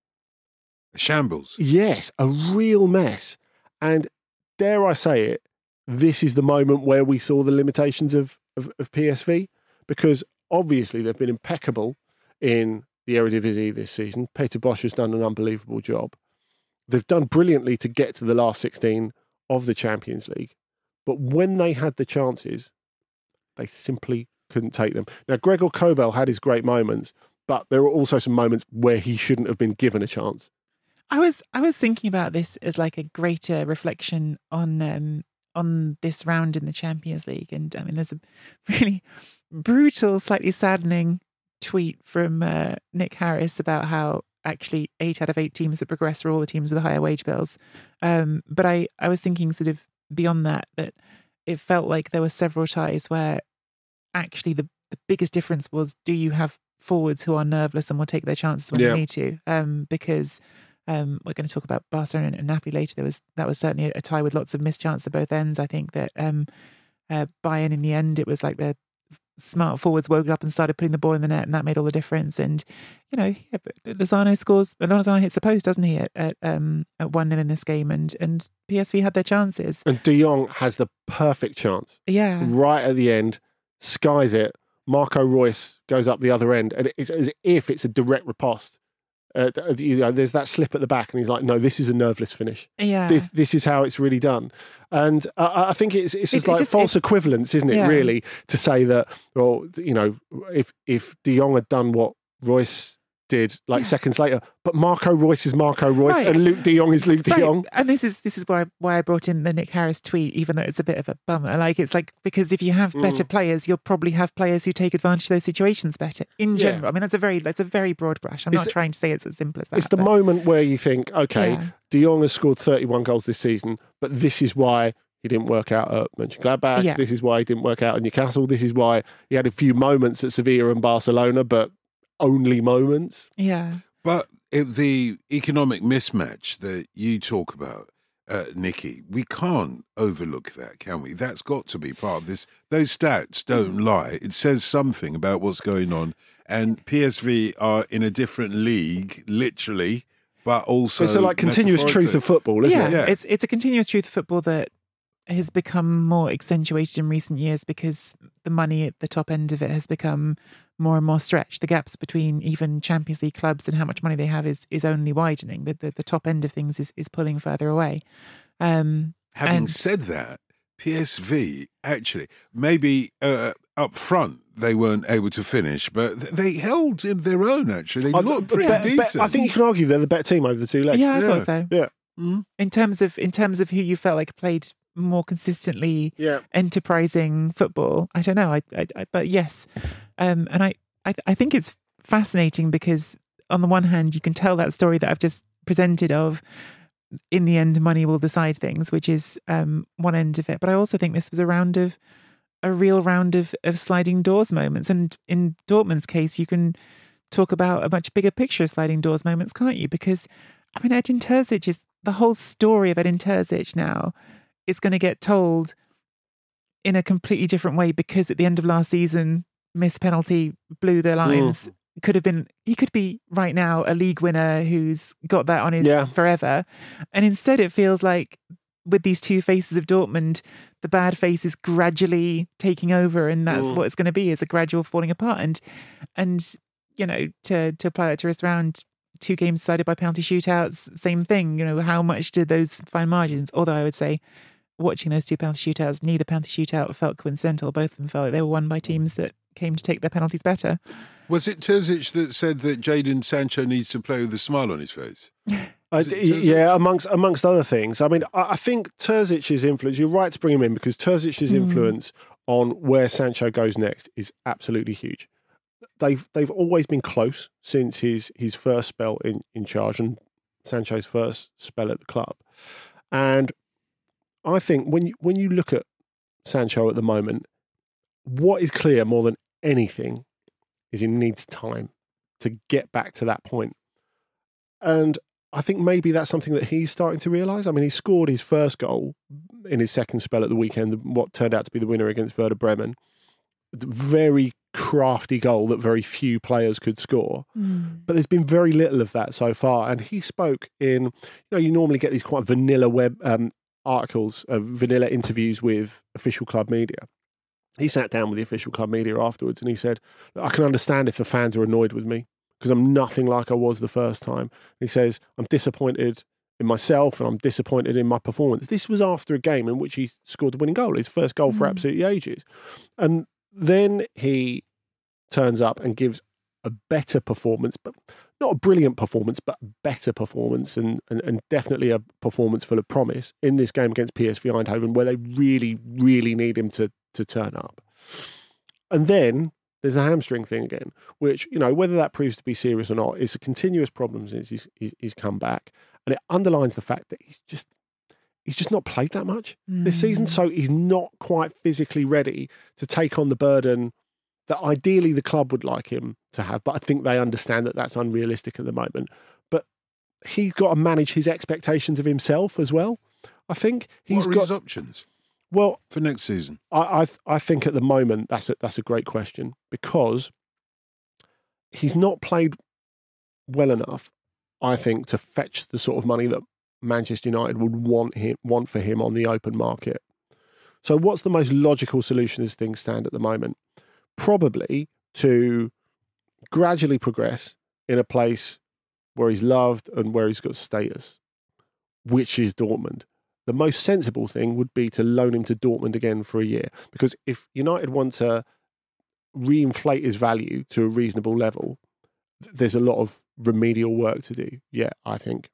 S6: Shambles.
S7: yes, a real mess. And dare I say it, this is the moment where we saw the limitations of, of, of P S V, because obviously they've been impeccable in the Eredivisie this season. Peter Bosch has done an unbelievable job. They've done brilliantly to get to the last sixteen of the Champions League. But when they had the chances, they simply couldn't take them. Now, Gregor Kobel had his great moments, but there were also some moments where he shouldn't have been given a chance.
S8: I was I was thinking about this as like a greater reflection on um, on this round in the Champions League, and I mean, there's a really brutal, slightly saddening tweet from uh, Nick Harris about how actually eight out of eight teams that progress are all the teams with the higher wage bills. Um, but I I was thinking sort of beyond that, that it felt like there were several ties where actually the the biggest difference was, do you have forwards who are nerveless and will take their chances when
S7: Yeah.
S8: they need to? Um, because Um, we're going to talk about Barcelona and Napoli later. There was that was certainly a tie with lots of missed chances at both ends. I think that um, uh, Bayern, in the end, it was like the smart forwards woke up and started putting the ball in the net, and that made all the difference. And you know, yeah, but Lozano scores. Lozano hits the post, doesn't he? At at um at one nil in this game, and and P S V had their chances.
S7: And De Jong has the perfect chance.
S8: Yeah,
S7: Right at the end, skies it. Marco Reus goes up the other end, and it's as if it's a direct riposte. Uh, you know, there's that slip at the back, and he's like, "No, this is a nerveless finish.
S8: yeah.
S7: This this is how it's really done." And uh, I think it's it's
S8: It-
S7: just
S8: it
S7: like
S8: just-
S7: false
S8: it-
S7: equivalence, isn't it?
S8: Yeah.
S7: Really, to say that, well, you know, if if De Jong had done what Reus did like
S8: Yeah.
S7: seconds later, but Marco Reus is Marco Reus,
S8: Right.
S7: and Luke De Jong is Luke De
S8: Right.
S7: Jong.
S8: And this is this is why why I brought in the Nick Harris tweet, even though it's a bit of a bummer. Like it's like, because if you have better
S7: Mm.
S8: players, you'll probably have players who take advantage of those situations better. In
S7: Yeah.
S8: general, I mean that's a very that's a very broad brush. I'm
S7: It's-
S8: not trying to say it's as simple as that.
S7: It's the
S8: but-
S7: moment where you think, okay,
S8: Yeah.
S7: De Jong has scored thirty-one goals this season, but this is why he didn't work out at Mönchengladbach.
S8: Yeah.
S7: This is why he didn't work out at Newcastle. This is why he had a few moments at Sevilla and Barcelona, but only moments.
S8: Yeah.
S6: But it, the economic mismatch that you talk about, uh, Nikki, we can't overlook that, can we? That's got to be part of this. Those stats don't lie. It says something about what's going on. And P S V are in a different league, literally, but also
S7: it's a like continuous truth of football, isn't
S8: yeah,
S7: it?
S6: Yeah.
S8: it's it's a continuous truth of football that has become more accentuated in recent years because the money at the top end of it has become more and more stretched. The gaps between even Champions League clubs and how much money they have is is only widening. The the, the top end of things is, is pulling further away. Um,
S6: Having
S8: and,
S6: said that, P S V actually maybe uh, up front they weren't able to finish, but th- they held in their own. Actually, they
S7: I,
S6: looked
S7: bet-
S6: pretty
S7: bet-
S6: decent.
S7: I think you can argue they're the better team over the two legs.
S8: yeah, I
S6: Yeah.
S8: thought so.
S7: Yeah.
S6: Mm.
S8: In terms of in terms of who you felt like played more consistently,
S7: Yeah.
S8: enterprising football. I don't know. I, I, I but yes, um, and I, I I think it's fascinating because on the one hand you can tell that story that I've just presented of. In the end, money will decide things, which is um, one end of it. But I also think this was a round of a real round of, of sliding doors moments. And in Dortmund's case, you can talk about a much bigger picture of sliding doors moments, can't you? Because I mean, Edin Terzic is the whole story of Edin Terzic now is going to get told in a completely different way because at the end of last season, missed penalty, blew their lines. Mm. Could have been, he could be right now a league winner who's got that on his
S7: Yeah.
S8: forever. And instead it feels like with these two faces of Dortmund, the bad face is gradually taking over and that's
S7: Mm.
S8: what it's going to be, is a gradual falling apart. And, and you know, to, to apply that to this round, two games decided by penalty shootouts, same thing. You know, how much did those fine margins? Although I would say watching those two penalty shootouts, neither penalty shootout felt coincidental. Both of them felt like they were won by teams that came to take their penalties better.
S6: Was it Terzic that said that Jadon Sancho needs to play with a smile on his face?
S7: Uh, yeah, amongst amongst other things. I mean, I, I think Terzic's influence, you're right to bring him in because Terzic's mm. influence on where Sancho goes next is absolutely huge. They've they've always been close since his his first spell in, in charge and Sancho's first spell at the club. And I think when you, when you look at Sancho at the moment, what is clear more than anything is he needs time to get back to that point. And I think maybe that's something that he's starting to realise. I mean, he scored his first goal in his second spell at the weekend, what turned out to be the winner against Werder Bremen. Very crafty goal that very few players could score. Mm. But there's been very little of that so far. And he spoke in, you know, you normally get these quite vanilla web um, articles, uh, vanilla interviews with official club media. He sat down with the official club media afterwards and he said, I can understand if the fans are annoyed with me because I'm nothing like I was the first time. He says, I'm disappointed in myself and I'm disappointed in my performance. This was after a game in which he scored the winning goal, his first goal mm. for absolutely ages. And then he turns up and gives a better performance, but not a brilliant performance, but a better performance and, and, and definitely a performance full of promise in this game against P S V Eindhoven where they really, really need him to to turn up. And then there's the hamstring thing again, which, you know, whether that proves to be serious or not, is a continuous problem since he's, he's, he's come back. And it underlines the fact that he's just he's just not played that much mm. this season. So he's not quite physically ready to take on the burden that ideally the club would like him to have. But I think they understand that that's unrealistic at the moment. But he's got to manage his expectations of himself as well. I think he's
S6: what are
S7: got
S6: his options.
S7: Well,
S6: for next season,
S7: I I, I think at the moment that's a, that's a great question because he's not played well enough, I think, to fetch the sort of money that Manchester United would want him want for him on the open market. So, what's the most logical solution as things stand at the moment? Probably to gradually progress in a place where he's loved and where he's got status, which is Dortmund. The most sensible thing would be to loan him to Dortmund again for a year. Because if United want to reinflate his value to a reasonable level, there's a lot of remedial work to do. Yeah, I think.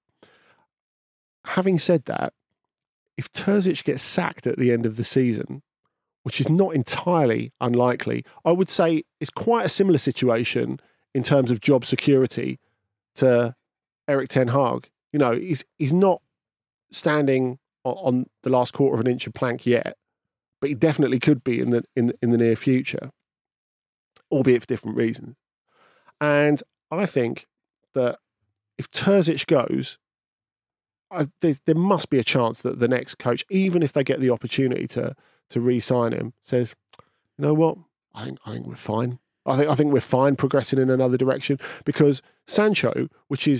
S7: Having said that, if Terzic gets sacked at the end of the season, which is not entirely unlikely, I would say it's quite a similar situation in terms of job security to Erik ten Hag. You know, he's he's not standing on the last quarter of an inch of plank yet, but he definitely could be in the in in the near future, albeit for different reasons. And I think that if Terzic goes, I, there must be a chance that the next coach, even if they get the opportunity to to re-sign him, says, you know what, I think I think we're fine. I think I think we're fine progressing in another direction because Sancho, which is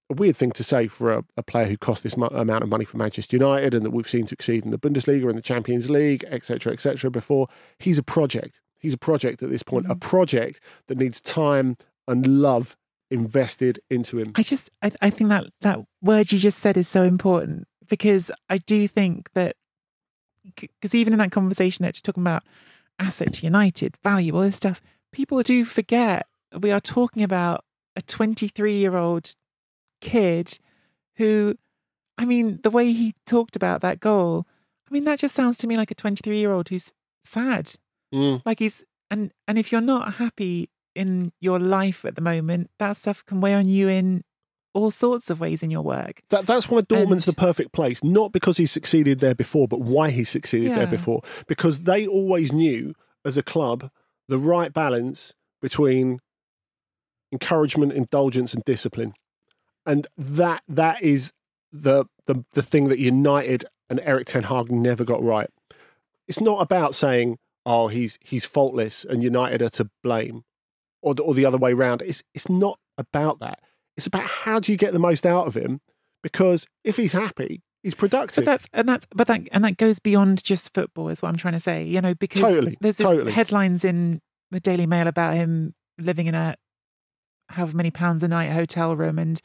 S7: a weird thing to say for a, a player who cost this mo- amount of money for Manchester United and that we've seen succeed in the Bundesliga and the Champions League, et cetera, et cetera before. He's a project. He's a project at this point, mm-hmm. a project that needs time and love invested into him.
S8: I just, I, I think that that word you just said is so important, because I do think that, because even in that conversation that you're talking about asset to United, value, all this stuff, people do forget we are talking about a twenty-three-year-old kid who, I mean, the way he talked about that goal, I mean, that just sounds to me like a twenty-three-year-old who's sad.
S7: Mm.
S8: Like he's, and, and if you're not happy in your life at the moment, that stuff can weigh on you in all sorts of ways in your work.
S7: That, that's why Dortmund's
S8: and,
S7: the perfect place, not because he succeeded there before, but why he succeeded
S8: yeah.
S7: there before. Because they always knew, as a club, the right balance between encouragement, indulgence and discipline. And that that is the, the the thing that United and Erik ten Hag never got right. It's not about saying, oh, he's he's faultless and United are to blame, or the, or the other way around. It's it's not about that. It's about how do you get the most out of him, because if he's happy, he's productive.
S8: But that's and that's but that and that goes beyond just football, is what I'm trying to say. You know, because
S7: totally,
S8: there's this
S7: totally.
S8: headlines in the Daily Mail about him living in a however many pounds a night hotel room, and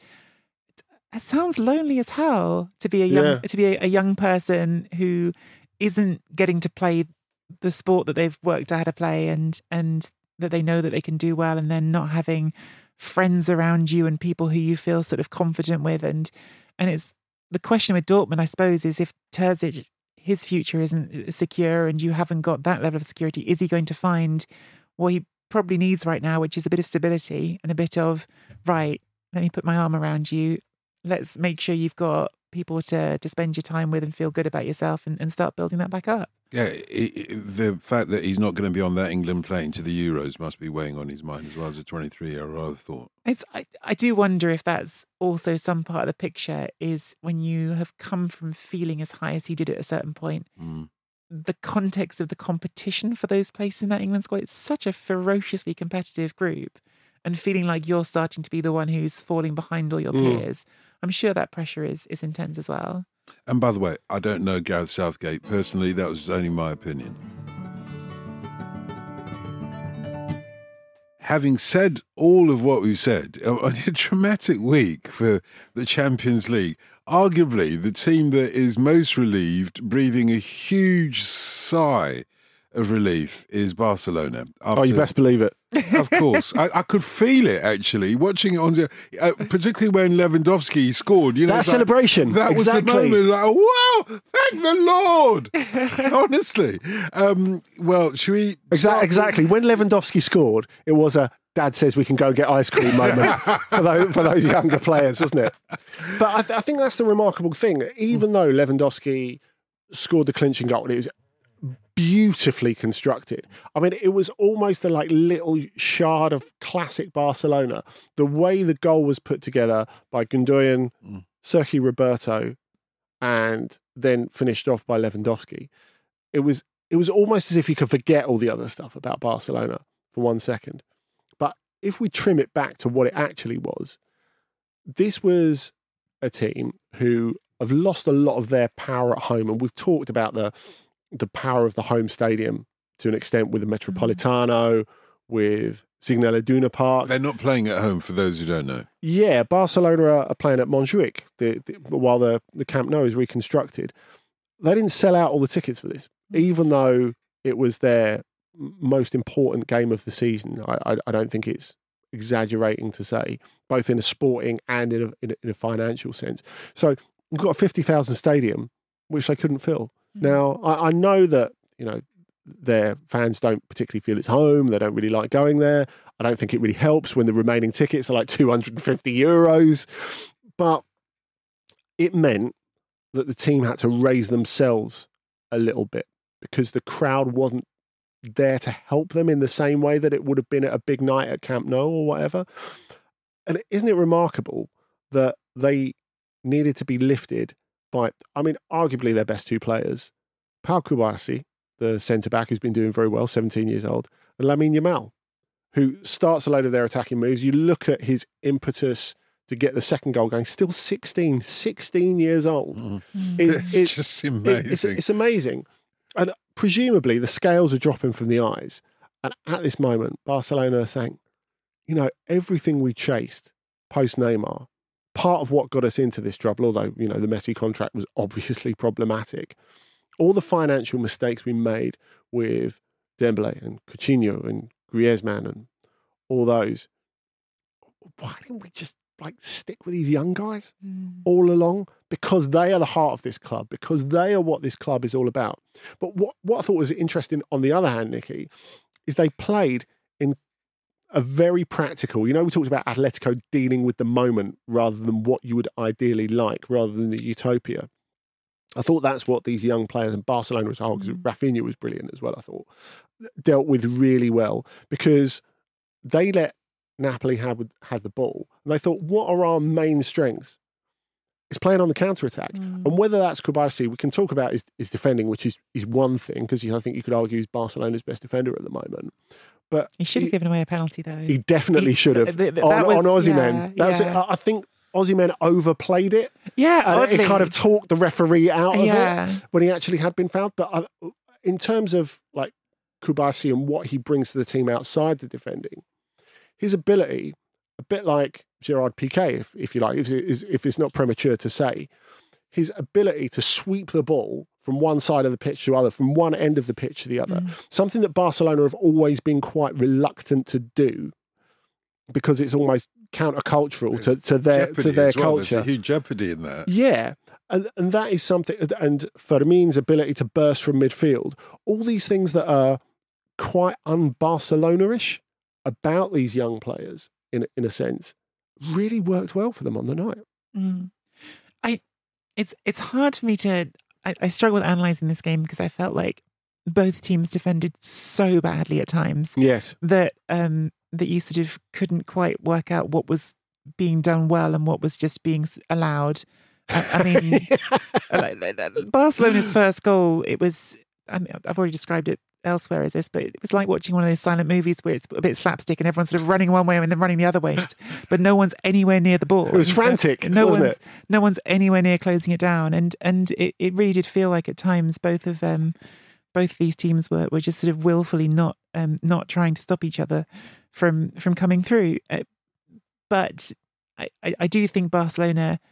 S8: it sounds lonely as hell to be a young
S7: Yeah.
S8: to be a, a young person who isn't getting to play the sport that they've worked out how to play, and and that they know that they can do well, and then not having friends around you and people who you feel sort of confident with, and and it's the question with Dortmund, I suppose, is if Terzic, his future isn't secure and you haven't got that level of security, is he going to find what he probably needs right now, which is a bit of stability and a bit of, right, let me put my arm around you, let's make sure you've got people to to spend your time with and feel good about yourself, and, and start building that back up.
S6: Yeah, it, it, the fact that he's not going to be on that England plane to the Euros must be weighing on his mind as well as a twenty-three-year-old, I thought.
S8: It's, I, I do wonder if that's also some part of the picture, is when you have come from feeling as high as he did at a certain point,
S6: Mm.
S8: the context of the competition for those places in that England squad, it's such a ferociously competitive group, and feeling like you're starting to be the one who's falling behind all your
S6: Mm.
S8: peers. I'm sure that pressure is is intense as well.
S6: And by the way, I don't know Gareth Southgate personally. That was only my opinion. Having said all of what we've said, a traumatic week for the Champions League. Arguably, the team that is most relieved, breathing a huge sigh of relief, is Barcelona.
S7: Oh, you best believe it.
S6: Of course. I, I could feel it, actually, watching it on the, uh, particularly when Lewandowski scored. You know,
S7: That celebration.
S6: Like, that
S7: exactly.
S6: was the moment. Like, wow, thank the Lord. Honestly. Um, well, should we...
S7: Exa-
S6: start-
S7: exactly. When Lewandowski scored, it was a Dad says we can go get ice cream moment for, those, for those younger players, wasn't it? But I, th- I think that's the remarkable thing. Even though Lewandowski scored the clinching goal, it was beautifully constructed. I mean, it was almost a like little shard of classic Barcelona. The way the goal was put together by Gundogan,
S6: Mm.
S7: Sergi Roberto, and then finished off by Lewandowski. It was it was almost as if you could forget all the other stuff about Barcelona for one second. But if we trim it back to what it actually was, this was a team who have lost a lot of their power at home, and we've talked about the the power of the home stadium to an extent with the Metropolitano, with Signal Iduna Park.
S6: They're not playing at home, for those who don't know.
S7: Yeah, Barcelona are, are playing at Montjuic the, the, while the, the Camp Nou is reconstructed. They didn't sell out all the tickets for this, even though it was their most important game of the season. I, I, I don't think it's exaggerating to say, both in a sporting and in a, in a, in a financial sense. So we've got a fifty thousand stadium, which they couldn't fill. Now, I, I know that, you know, their fans don't particularly feel it's home. They don't really like going there. I don't think it really helps when the remaining tickets are like two hundred fifty euros. But it meant that the team had to raise themselves a little bit because the crowd wasn't there to help them in the same way that it would have been at a big night at Camp Nou or whatever. And isn't it remarkable that they needed to be lifted by, I mean, arguably their best two players, Pau Cubarsí, the centre-back who's been doing very well, seventeen years old, and Lamine Yamal, who starts a load of their attacking moves. You look at his impetus to get the second goal going. Still sixteen, sixteen years old.
S6: Mm.
S7: It-
S6: It's just amazing.
S7: It's, it's amazing. And presumably the scales are dropping from the eyes. And at this moment, Barcelona are saying, you know, everything we chased post Neymar, part of what got us into this trouble, although, you know, the Messi contract was obviously problematic, all the financial mistakes we made with Dembele and Coutinho and Griezmann and all those, why didn't we just like stick with these young guys
S8: Mm.
S7: all along? Because they are the heart of this club, because they are what this club is all about. But what, what I thought was interesting on the other hand, Nicky, is they played in a very practical, you know, we talked about Atletico dealing with the moment rather than what you would ideally like, rather than the utopia. I thought that's what these young players, and Barcelona as a whole, because
S8: Mm.
S7: Rafinha was brilliant as well, I thought, dealt with really well, because they let Napoli have, had the ball. And they thought, what are our main strengths? It's playing on the counter-attack.
S8: Mm.
S7: And whether that's Kubarsi, we can talk about his, his defending, which is, is one thing, because I think you could argue he's Barcelona's best defender at the moment. But
S8: He should have given away a penalty, though.
S7: He definitely
S8: He-
S7: should have.
S8: th- th-
S7: on,
S8: that was-
S7: on Osimhen.
S8: yeah,
S7: That was it.
S8: yeah.
S7: I I think Osimhen overplayed it.
S8: Yeah,
S7: And
S8: oddly.
S7: it kind of talked the referee out of
S8: Yeah.
S7: it when he actually had been fouled. But I, in terms of like Kubarsi and what he brings to the team outside the defending, his ability, a bit like Gerard Piqué, if, if you like, if, it's- if it's not premature to say, his ability to sweep the ball from one side of the pitch to the other, from one end of the pitch to the other,
S8: Mm.
S7: something that Barcelona have always been quite reluctant to do because it's almost countercultural to, to their
S6: Jeopardy
S7: to their
S6: as well. There's
S7: culture.
S6: a huge jeopardy in that.
S7: Yeah. And, and that is something, and Fermin's ability to burst from midfield, all these things that are quite un-Barcelona-ish about these young players, in, in a sense, really worked well for them on the night.
S8: Mm. I, it's it's hard for me to. I, I struggle with analysing this game because I felt like both teams defended so badly at times
S7: Yes.
S8: that um, that you sort of couldn't quite work out what was being done well and what was just being s- allowed. I, I mean, like, like, like, Barcelona's first goal, it was. I mean, I've already described it elsewhere as this, but it was like watching one of those silent movies where it's a bit slapstick and everyone's sort of running one way and then running the other way, just, but no one's anywhere near the ball.
S7: It was frantic,
S8: No
S7: wasn't
S8: one's
S7: it?
S8: no one's anywhere near closing it down, and and it, it really did feel like at times both of um both these teams were were just sort of willfully not um not trying to stop each other from from coming through. Uh, but I, I I do think Barcelona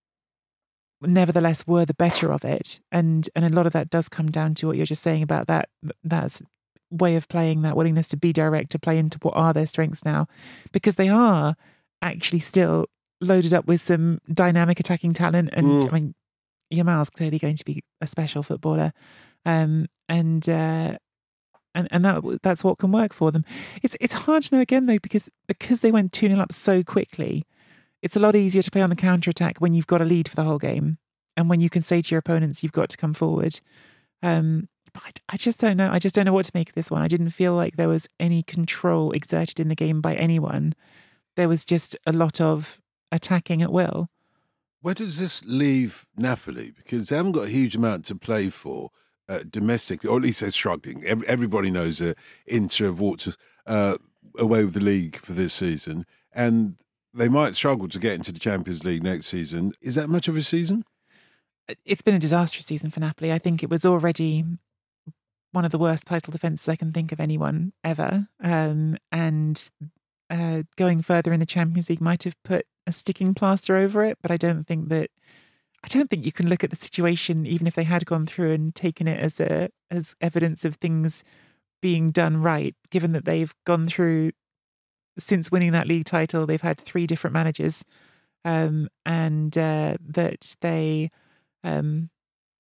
S8: nevertheless were the better of it, and and a lot of that does come down to what you're just saying about that that's way of playing, that willingness to be direct, to play into what are their strengths now, because they are actually still loaded up with some dynamic attacking talent, and
S7: Mm.
S8: I mean Yamal's clearly going to be a special footballer, um, and uh, and and that that's what can work for them. It's it's hard to know again though, because because they went two nil up so quickly. It's a lot easier to play on the counter-attack when you've got a lead for the whole game and when you can say to your opponents, you've got to come forward. Um, but I, I just don't know. I just don't know what to make of this one. I didn't feel like there was any control exerted in the game by anyone. There was just a lot of attacking at will.
S6: Where does this leave Napoli? Because they haven't got a huge amount to play for uh, domestically, or at least they're struggling. Every, everybody knows that Inter have walked uh, away with the league for this season, and they might struggle to get into the Champions League next season. Is that much of a season?
S8: It's been a disastrous season for Napoli. I think it was already one of the worst title defences I can think of anyone ever. Um, and uh, going further in the Champions League might have put a sticking plaster over it, but I don't think that I don't think you can look at the situation, even if they had gone through and taken it as a as evidence of things being done right, given that they've gone through since winning that league title, they've had three different managers, um, and uh, that they um,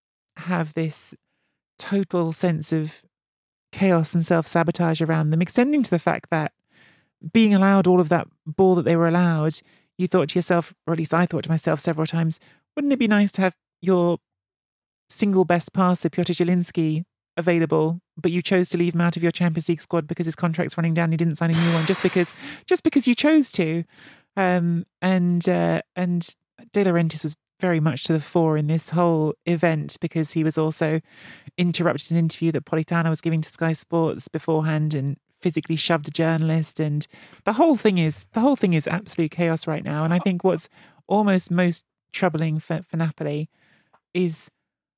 S8: have this total sense of chaos and self-sabotage around them, extending to the fact that being allowed all of that ball that they were allowed, you thought to yourself, or at least I thought to myself several times, wouldn't it be nice to have your single best passer, Piotr Zielinski, available, but you chose to leave him out of your Champions League squad because his contract's running down and he didn't sign a new one just because just because you chose to. Um, and uh, and De Laurentiis was very much to the fore in this whole event because he was also interrupted an interview that Politano was giving to Sky Sports beforehand and physically shoved a journalist, and the whole thing is the whole thing is absolute chaos right now. And I think what's almost most troubling for, for Napoli is,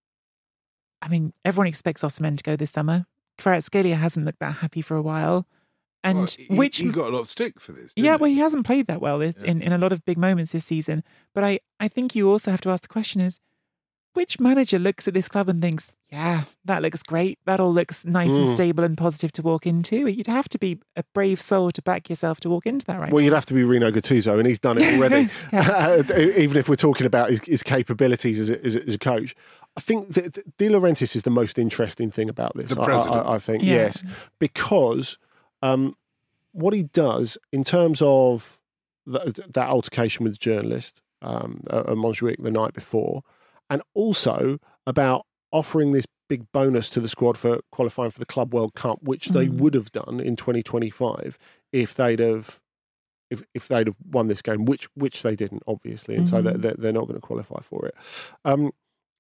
S8: I mean, everyone expects Osimhen to go this summer. Kvaratskhelia hasn't looked that happy for a while. And
S6: well, he,
S8: which
S6: he got a lot of stick for this.
S8: Yeah,
S6: he?
S8: well, he hasn't played that well in,
S6: Yeah.
S8: in, in a lot of big moments this season. But I, I think you also have to ask the question is, which manager looks at this club and thinks, yeah, that looks great. That all looks nice and
S7: Mm.
S8: stable and positive to walk into. You'd have to be a brave soul to back yourself to walk into that right
S7: Well,
S8: now.
S7: you'd have to be Rino Gattuso, and he's done it already.
S8: Yeah.
S7: Even if we're talking about his, his capabilities as a, as, a, as a coach. I think that De Laurentiis is the most interesting thing about this.
S6: The
S7: I-
S6: president.
S7: I, I think,
S8: Yeah.
S7: yes. Because um, what he does in terms of th- that altercation with the journalist um, at Montjuic the night before, and also about offering this big bonus to the squad for qualifying for the Club World Cup, which they
S8: Mm.
S7: would have done in twenty twenty-five if they'd have if if they'd have won this game, which which they didn't, obviously, and so
S8: Mhm.
S7: they're, they're they're not going to qualify for it. Um,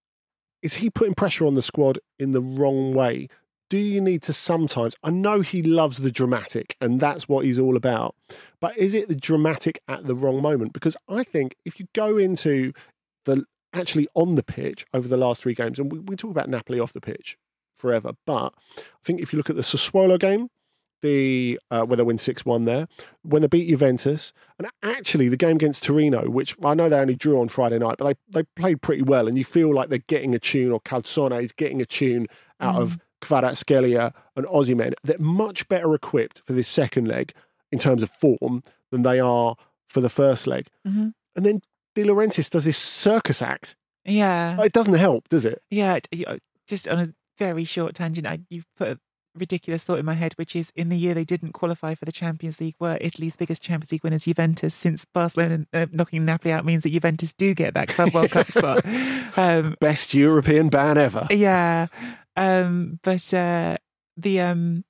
S7: is he putting pressure on the squad in the wrong way? Do you need to sometimes? I know he loves the dramatic, and that's what he's all about. But is it the dramatic at the wrong moment? Because I think if you go into the actually on the pitch over the last three games, and we, we talk about Napoli off the pitch forever, but I think if you look at the Sassuolo game, the uh, where they win six one there, when they beat Juventus, and actually the game against Torino, which I know they only drew on Friday night, but they, they played pretty well, and you feel like they're getting a tune, or Calzone is getting a tune out
S8: Mm.
S7: of Kvaratskhelia and Osimhen. They're much better equipped for this second leg in terms of form than they are for the first leg.
S8: Mhm.
S7: And then De Laurentiis does this circus act.
S8: Yeah.
S7: It doesn't help, does it?
S8: Yeah, it- you know, just on a very short tangent, I, you've put a ridiculous thought in my head, which is in the year they didn't qualify for the Champions League, were Italy's biggest Champions League winners Juventus, since Barcelona uh, knocking Napoli out means that Juventus do get that Club World Cup spot. Um,
S7: Best European ban ever.
S8: yeah, um, but uh, the um,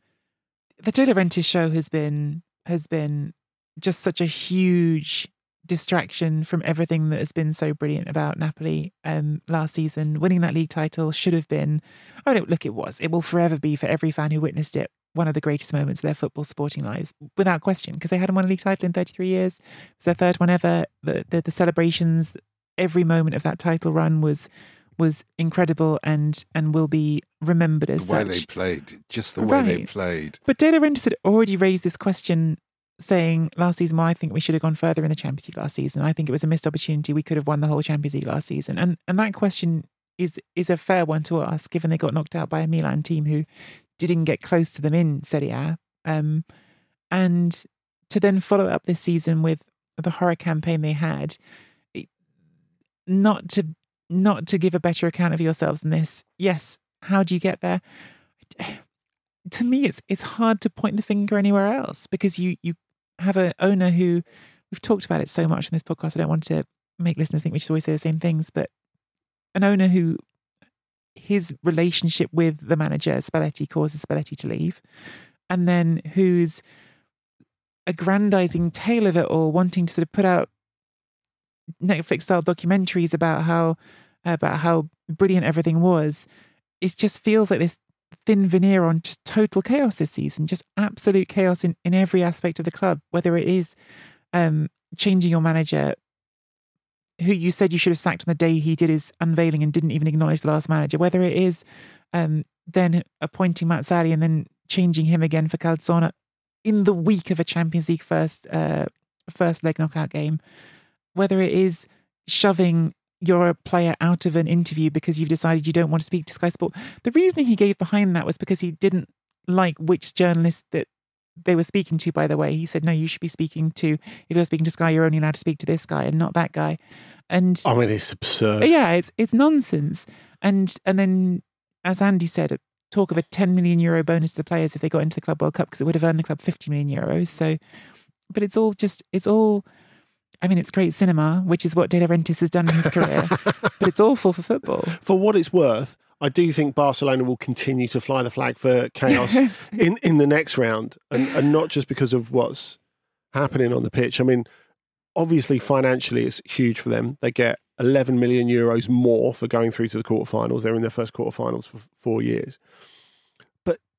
S8: the De Laurentiis show has been has been just such a huge distraction from everything that has been so brilliant about Napoli um, last season. Winning that league title should have been, oh no, look, it was. It will forever be, for every fan who witnessed it, one of the greatest moments of their football sporting lives, without question, because they hadn't won a league title in thirty-three years. It was their third one ever. The, the, the celebrations, every moment of that title run was was incredible and and will be remembered as
S6: The way
S8: such.
S6: they played, just the way they
S8: Right.
S6: played.
S8: But De Laurentiis had already raised this question, saying last season, well, I think we should have gone further in the Champions League last season. I think it was a missed opportunity. We could have won the whole Champions League last season. And and that question is is a fair one to ask, given they got knocked out by a Milan team who didn't get close to them in Serie A. Um, and to then follow up this season with the horror campaign they had, it- not to not to give a better account of yourselves than this. Yes, how do you get there? To me, it's it's hard to point the finger anywhere else, because you you have an owner who, we've talked about it so much in this podcast, I don't want to make listeners think we should always say the same things, but an owner who, his relationship with the manager, Spalletti, causes Spalletti to leave, and then whose aggrandizing tale of it all, wanting to sort of put out Netflix-style documentaries about how about how brilliant everything was, it just feels like this thin veneer on just total chaos this season, just absolute chaos in, in every aspect of the club, whether it is um, changing your manager, who you said you should have sacked on the day he did his unveiling and didn't even acknowledge the last manager, whether it is um, then appointing Mazzarri and then changing him again for Calzone in the week of a Champions League first uh, first leg knockout game, whether it is shoving your player out of an interview because you've decided you don't want to speak to Sky Sport. The reasoning he gave behind that was because he didn't like which journalist that they were speaking to, by the way. He said, no, you should be speaking to, if you're speaking to Sky, you're only allowed to speak to this guy and not that guy. And
S7: I mean, it's absurd.
S8: yeah, it's it's nonsense. And and then, as Andy said, talk of a ten million euro bonus to the players if they got into the Club World Cup, because it would have earned the club fifty million euros. So, but it's all just, it's all, I mean, it's great cinema, which is what De Laurentiis has done in his career, but it's awful for football.
S7: For what it's worth, I do think Barcelona will continue to fly the flag for chaos
S8: Yes.
S7: in, in the next round, and, and not just because of what's happening on the pitch. I mean, obviously, financially, it's huge for them. They get eleven million euros more for going through to the quarterfinals. They're in their first quarterfinals for four years. But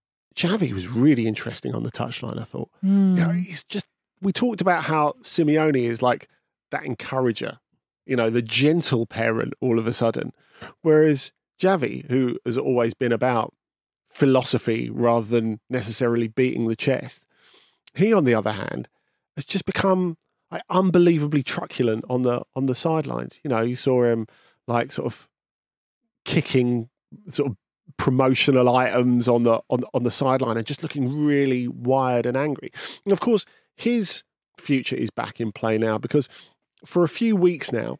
S7: Xavi was really interesting on the touchline, I thought.
S8: Mm.
S7: You know, he's just, we talked about how Simeone is like that encourager, you know, the gentle parent all of a sudden. Whereas Xavi, who has always been about philosophy rather than necessarily beating the chest, he, on the other hand, has just become like unbelievably truculent on the on the sidelines. You know, you saw him like sort of kicking sort of promotional items on the on on the sideline and just looking really wired and angry. And of course, his future is back in play now because for a few weeks now,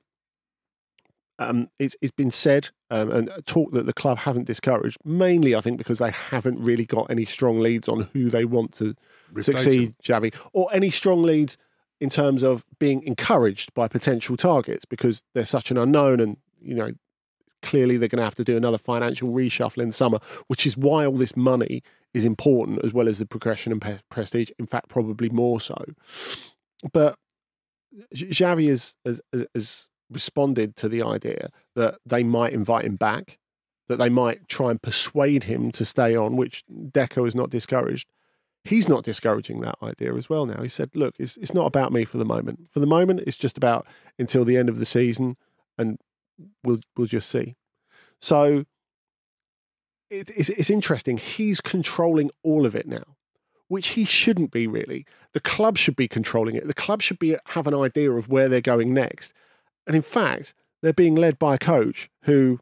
S7: um, it's, it's been said um, and talk that the club haven't discouraged, mainly I think because they haven't really got any strong leads on who they want to
S6: Replace
S7: succeed
S6: him.
S7: Xavi, or any strong leads in terms of being encouraged by potential targets because they're such an unknown and, you know, clearly they're going to have to do another financial reshuffle in the summer, which is why all this money is important as well as the progression and pe- prestige, in fact, probably more so. But Xavi has, has, has responded to the idea that they might invite him back, that they might try and persuade him to stay on, which Deco is not discouraged. He's not discouraging that idea as well now. He said, look, it's, it's not about me for the moment. For the moment, it's just about until the end of the season and we'll we'll just see. So it, it's, it's interesting. He's controlling all of it now, which he shouldn't be really. The club should be controlling it. The club should be have an idea of where they're going next. And in fact, they're being led by a coach who,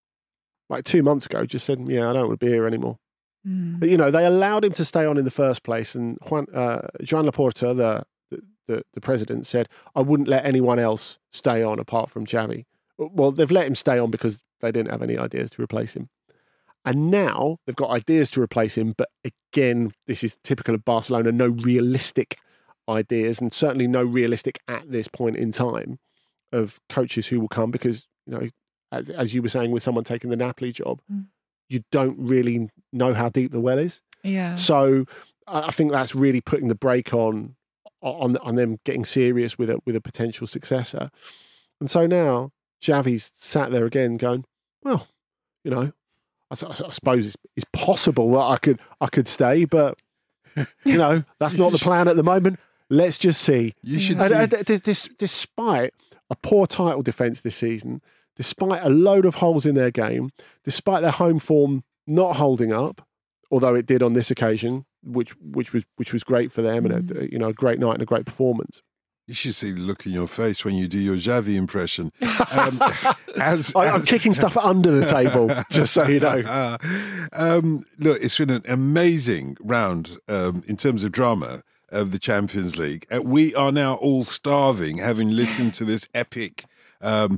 S7: like two months ago, just said, yeah, I don't want to be here anymore.
S8: Mm.
S7: But, you know, they allowed him to stay on in the first place. And Juan, uh, Joan Laporta, the, the, the president, said, I wouldn't let anyone else stay on apart from Xavi. Well, they've let him stay on because they didn't have any ideas to replace him. And now they've got ideas to replace him. But again, this is typical of Barcelona, no realistic ideas and certainly no realistic at this point in time of coaches who will come because, you know, as, as you were saying with someone taking the Napoli job, mm. you don't really know how deep the well is.
S8: Yeah.
S7: So I think that's really putting the brake on, on, on them getting serious with a, with a potential successor. And so now Xavi's sat there again going, well, you know, I, I, I suppose it's, it's possible that I could I could stay, but, you know, that's not the plan at the moment. Let's just see.
S6: You should
S7: and,
S6: see.
S7: and, and, this, despite a poor title defence this season, despite a load of holes in their game, despite their home form not holding up, although it did on this occasion, which which was which was great for them, mm. and a, you know, a great night and a great performance.
S6: You should see the look in your face when you do your Xavi impression. Um, as,
S7: I, I'm
S6: as,
S7: kicking stuff under the table, just so you know.
S6: Uh, um, look, it's been an amazing round um, in terms of drama of the Champions League. Uh, we are now all starving, having listened to this epic um,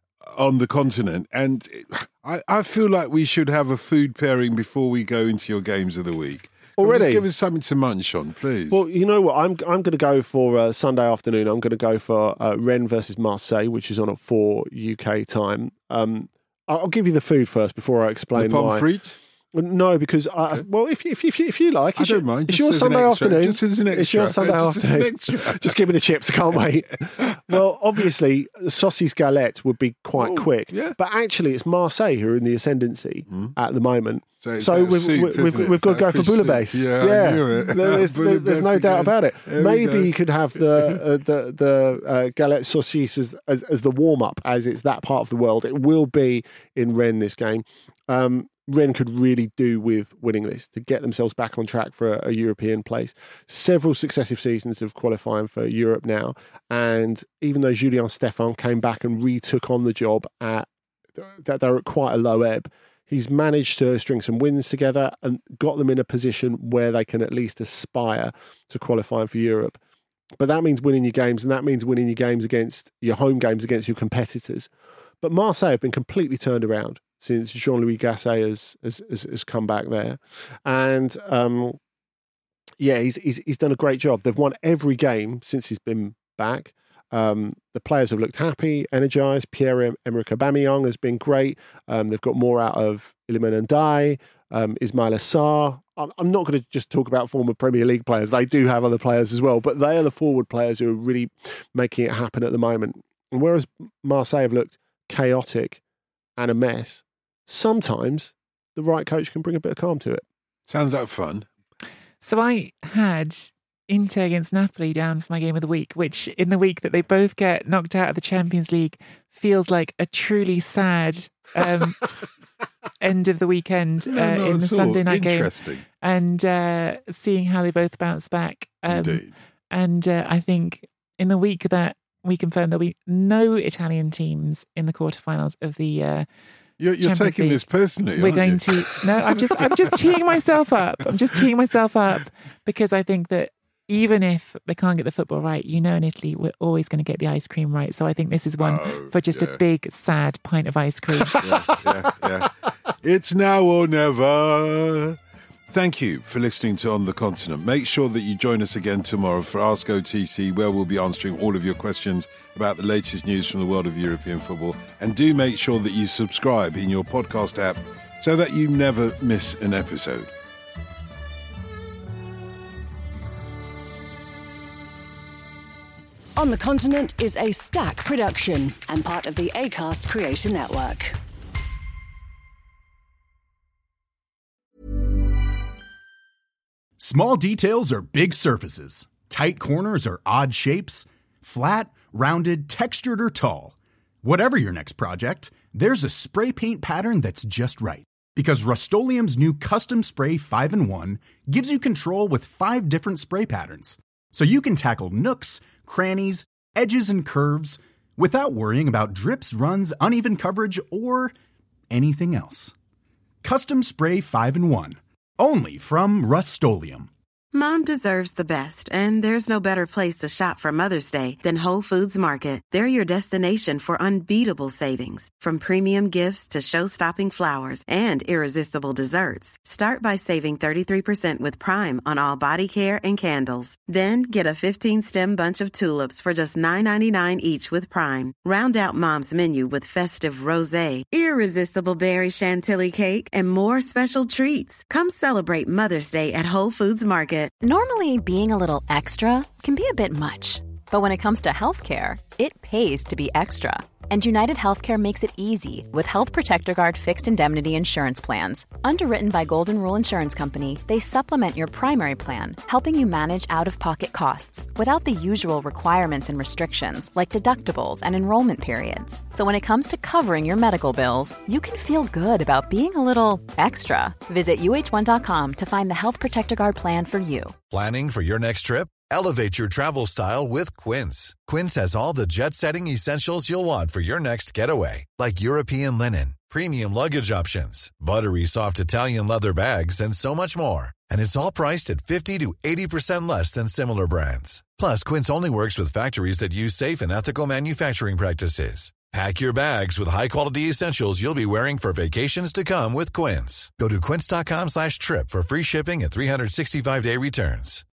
S6: on the continent. And I, I feel like we should have a food pairing before we go into your games of the week.
S7: Already?
S6: Just give us something to munch on, please.
S7: Well, you know what? I'm I'm going to go for uh, Sunday afternoon. I'm going to go for uh, Rennes versus Marseille, which is on at four U K time. Um, I'll give you the food first before I explain
S6: the
S7: why.
S6: pommes frites?
S7: No, because I,
S6: Okay.
S7: well, if if if you, if you like,
S6: I
S7: it's
S6: don't
S7: your,
S6: mind.
S7: It's
S6: Just
S7: your
S6: as an
S7: Sunday
S6: extra.
S7: afternoon.
S6: Just as an
S7: It's your
S6: extra.
S7: Sunday
S6: Just as an
S7: afternoon.
S6: extra.
S7: Just give me the chips. I can't wait. Well, obviously, saucisse galette would be quite
S6: Oh,
S7: quick.
S6: yeah.
S7: But actually, it's Marseille who are in the ascendancy
S6: Mm.
S7: at the moment.
S6: So, it's
S7: So
S6: that
S7: we've,
S6: soup,
S7: we've,
S6: isn't
S7: we've,
S6: it?
S7: we've
S6: It's
S7: got to
S6: that
S7: go for
S6: fish
S7: bouillabaisse.
S6: soup. Yeah, I knew it.
S7: There's, there's, there's no
S6: Bouillabaisse
S7: doubt
S6: again.
S7: about it.
S6: There we
S7: Maybe
S6: go.
S7: you could have the uh, the the uh, galette saucisse as, as, as the warm up, as it's that part of the world. It will be in Rennes this game. Um, Rennes could really do with winning this to get themselves back on track for a, a European place. Several successive seasons of qualifying for Europe now, and even though Julien Stéphan came back and retook on the job at that they're at quite a low ebb, he's managed to string some wins together and got them in a position where they can at least aspire to qualifying for Europe. But that means winning your games, and that means winning your games against your home games against your competitors. But Marseille have been completely turned around since Jean-Louis Gasset has, has, has, has come back there. And um, yeah, he's, he's he's done a great job. They've won every game since he's been back. Um, the players have looked happy, energised. Pierre-Emerick Aubameyang has been great. Um, they've got more out of Iliman Ndiaye, um, Ismail Assar. I'm, I'm not going to just talk about former Premier League players. They do have other players as well, but they are the forward players who are really making it happen at the moment. And whereas Marseille have looked chaotic and a mess, sometimes the right coach can bring a bit of calm to it.
S6: Sounds like fun.
S8: So I had Inter against Napoli down for my game of the week, which in the week that they both get knocked out of the Champions League feels like a truly sad um, end of the weekend uh,
S6: no,
S8: in the Sunday night game.
S6: Interesting.
S8: And uh, seeing how they both bounce back. Um,
S6: Indeed.
S8: And uh, I think in the week that we confirm there'll be no Italian teams in the quarterfinals of the uh,
S6: You're, you're
S8: Champions
S6: taking
S8: League,
S6: this personally.
S8: we're
S6: aren't
S8: going
S6: you?
S8: to no. I'm just I'm just teeing myself up. I'm just teeing myself up because I think that even if they can't get the football right, you know, in Italy we're always going to get the ice cream right. So I think this is one
S6: Oh,
S8: for just
S6: yeah.
S8: a big sad pint of ice cream.
S6: yeah, yeah, yeah. It's now or never. Thank you for listening to On the Continent. Make sure that you join us again tomorrow for Ask O T C, where we'll be answering all of your questions about the latest news from the world of European football. And do make sure that you subscribe in your podcast app so that you never miss an episode.
S10: On the Continent is a Stack production and part of the Acast Creation Network.
S11: Small details are big surfaces. Tight corners are odd shapes. Flat, rounded, textured, or tall. Whatever your next project, there's a spray paint pattern that's just right. Because Rust-Oleum's new Custom Spray five in one gives you control with five different spray patterns. So you can tackle nooks, crannies, edges, and curves without worrying about drips, runs, uneven coverage, or anything else. Custom Spray five in one. Only from Rust-Oleum.
S12: Mom deserves the best, and there's no better place to shop for Mother's Day than Whole Foods Market. They're your destination for unbeatable savings, from premium gifts to show-stopping flowers and irresistible desserts. Start by saving thirty-three percent with Prime on all body care and candles. Then get a fifteen-stem bunch of tulips for just nine ninety-nine each with Prime. Round out Mom's menu with festive rosé, irresistible berry chantilly cake, and more special treats. Come celebrate Mother's Day at Whole Foods Market.
S1: Normally, being a little extra can be a bit much. But when it comes to healthcare, it pays to be extra. And United Healthcare makes it easy with Health Protector Guard fixed indemnity insurance plans. Underwritten by Golden Rule Insurance Company, they supplement your primary plan, helping you manage out-of-pocket costs without the usual requirements and restrictions like deductibles and enrollment periods. So when it comes to covering your medical bills, you can feel good about being a little extra. Visit U H one dot com to find the Health Protector Guard plan for you.
S13: Planning for your next trip? Elevate your travel style with Quince. Quince has all the jet-setting essentials you'll want for your next getaway, like European linen, premium luggage options, buttery soft Italian leather bags, and so much more. And it's all priced at fifty to eighty percent less than similar brands. Plus, Quince only works with factories that use safe and ethical manufacturing practices. Pack your bags with high-quality essentials you'll be wearing for vacations to come with Quince. Go to quince.com slash trip for free shipping and three sixty-five day returns.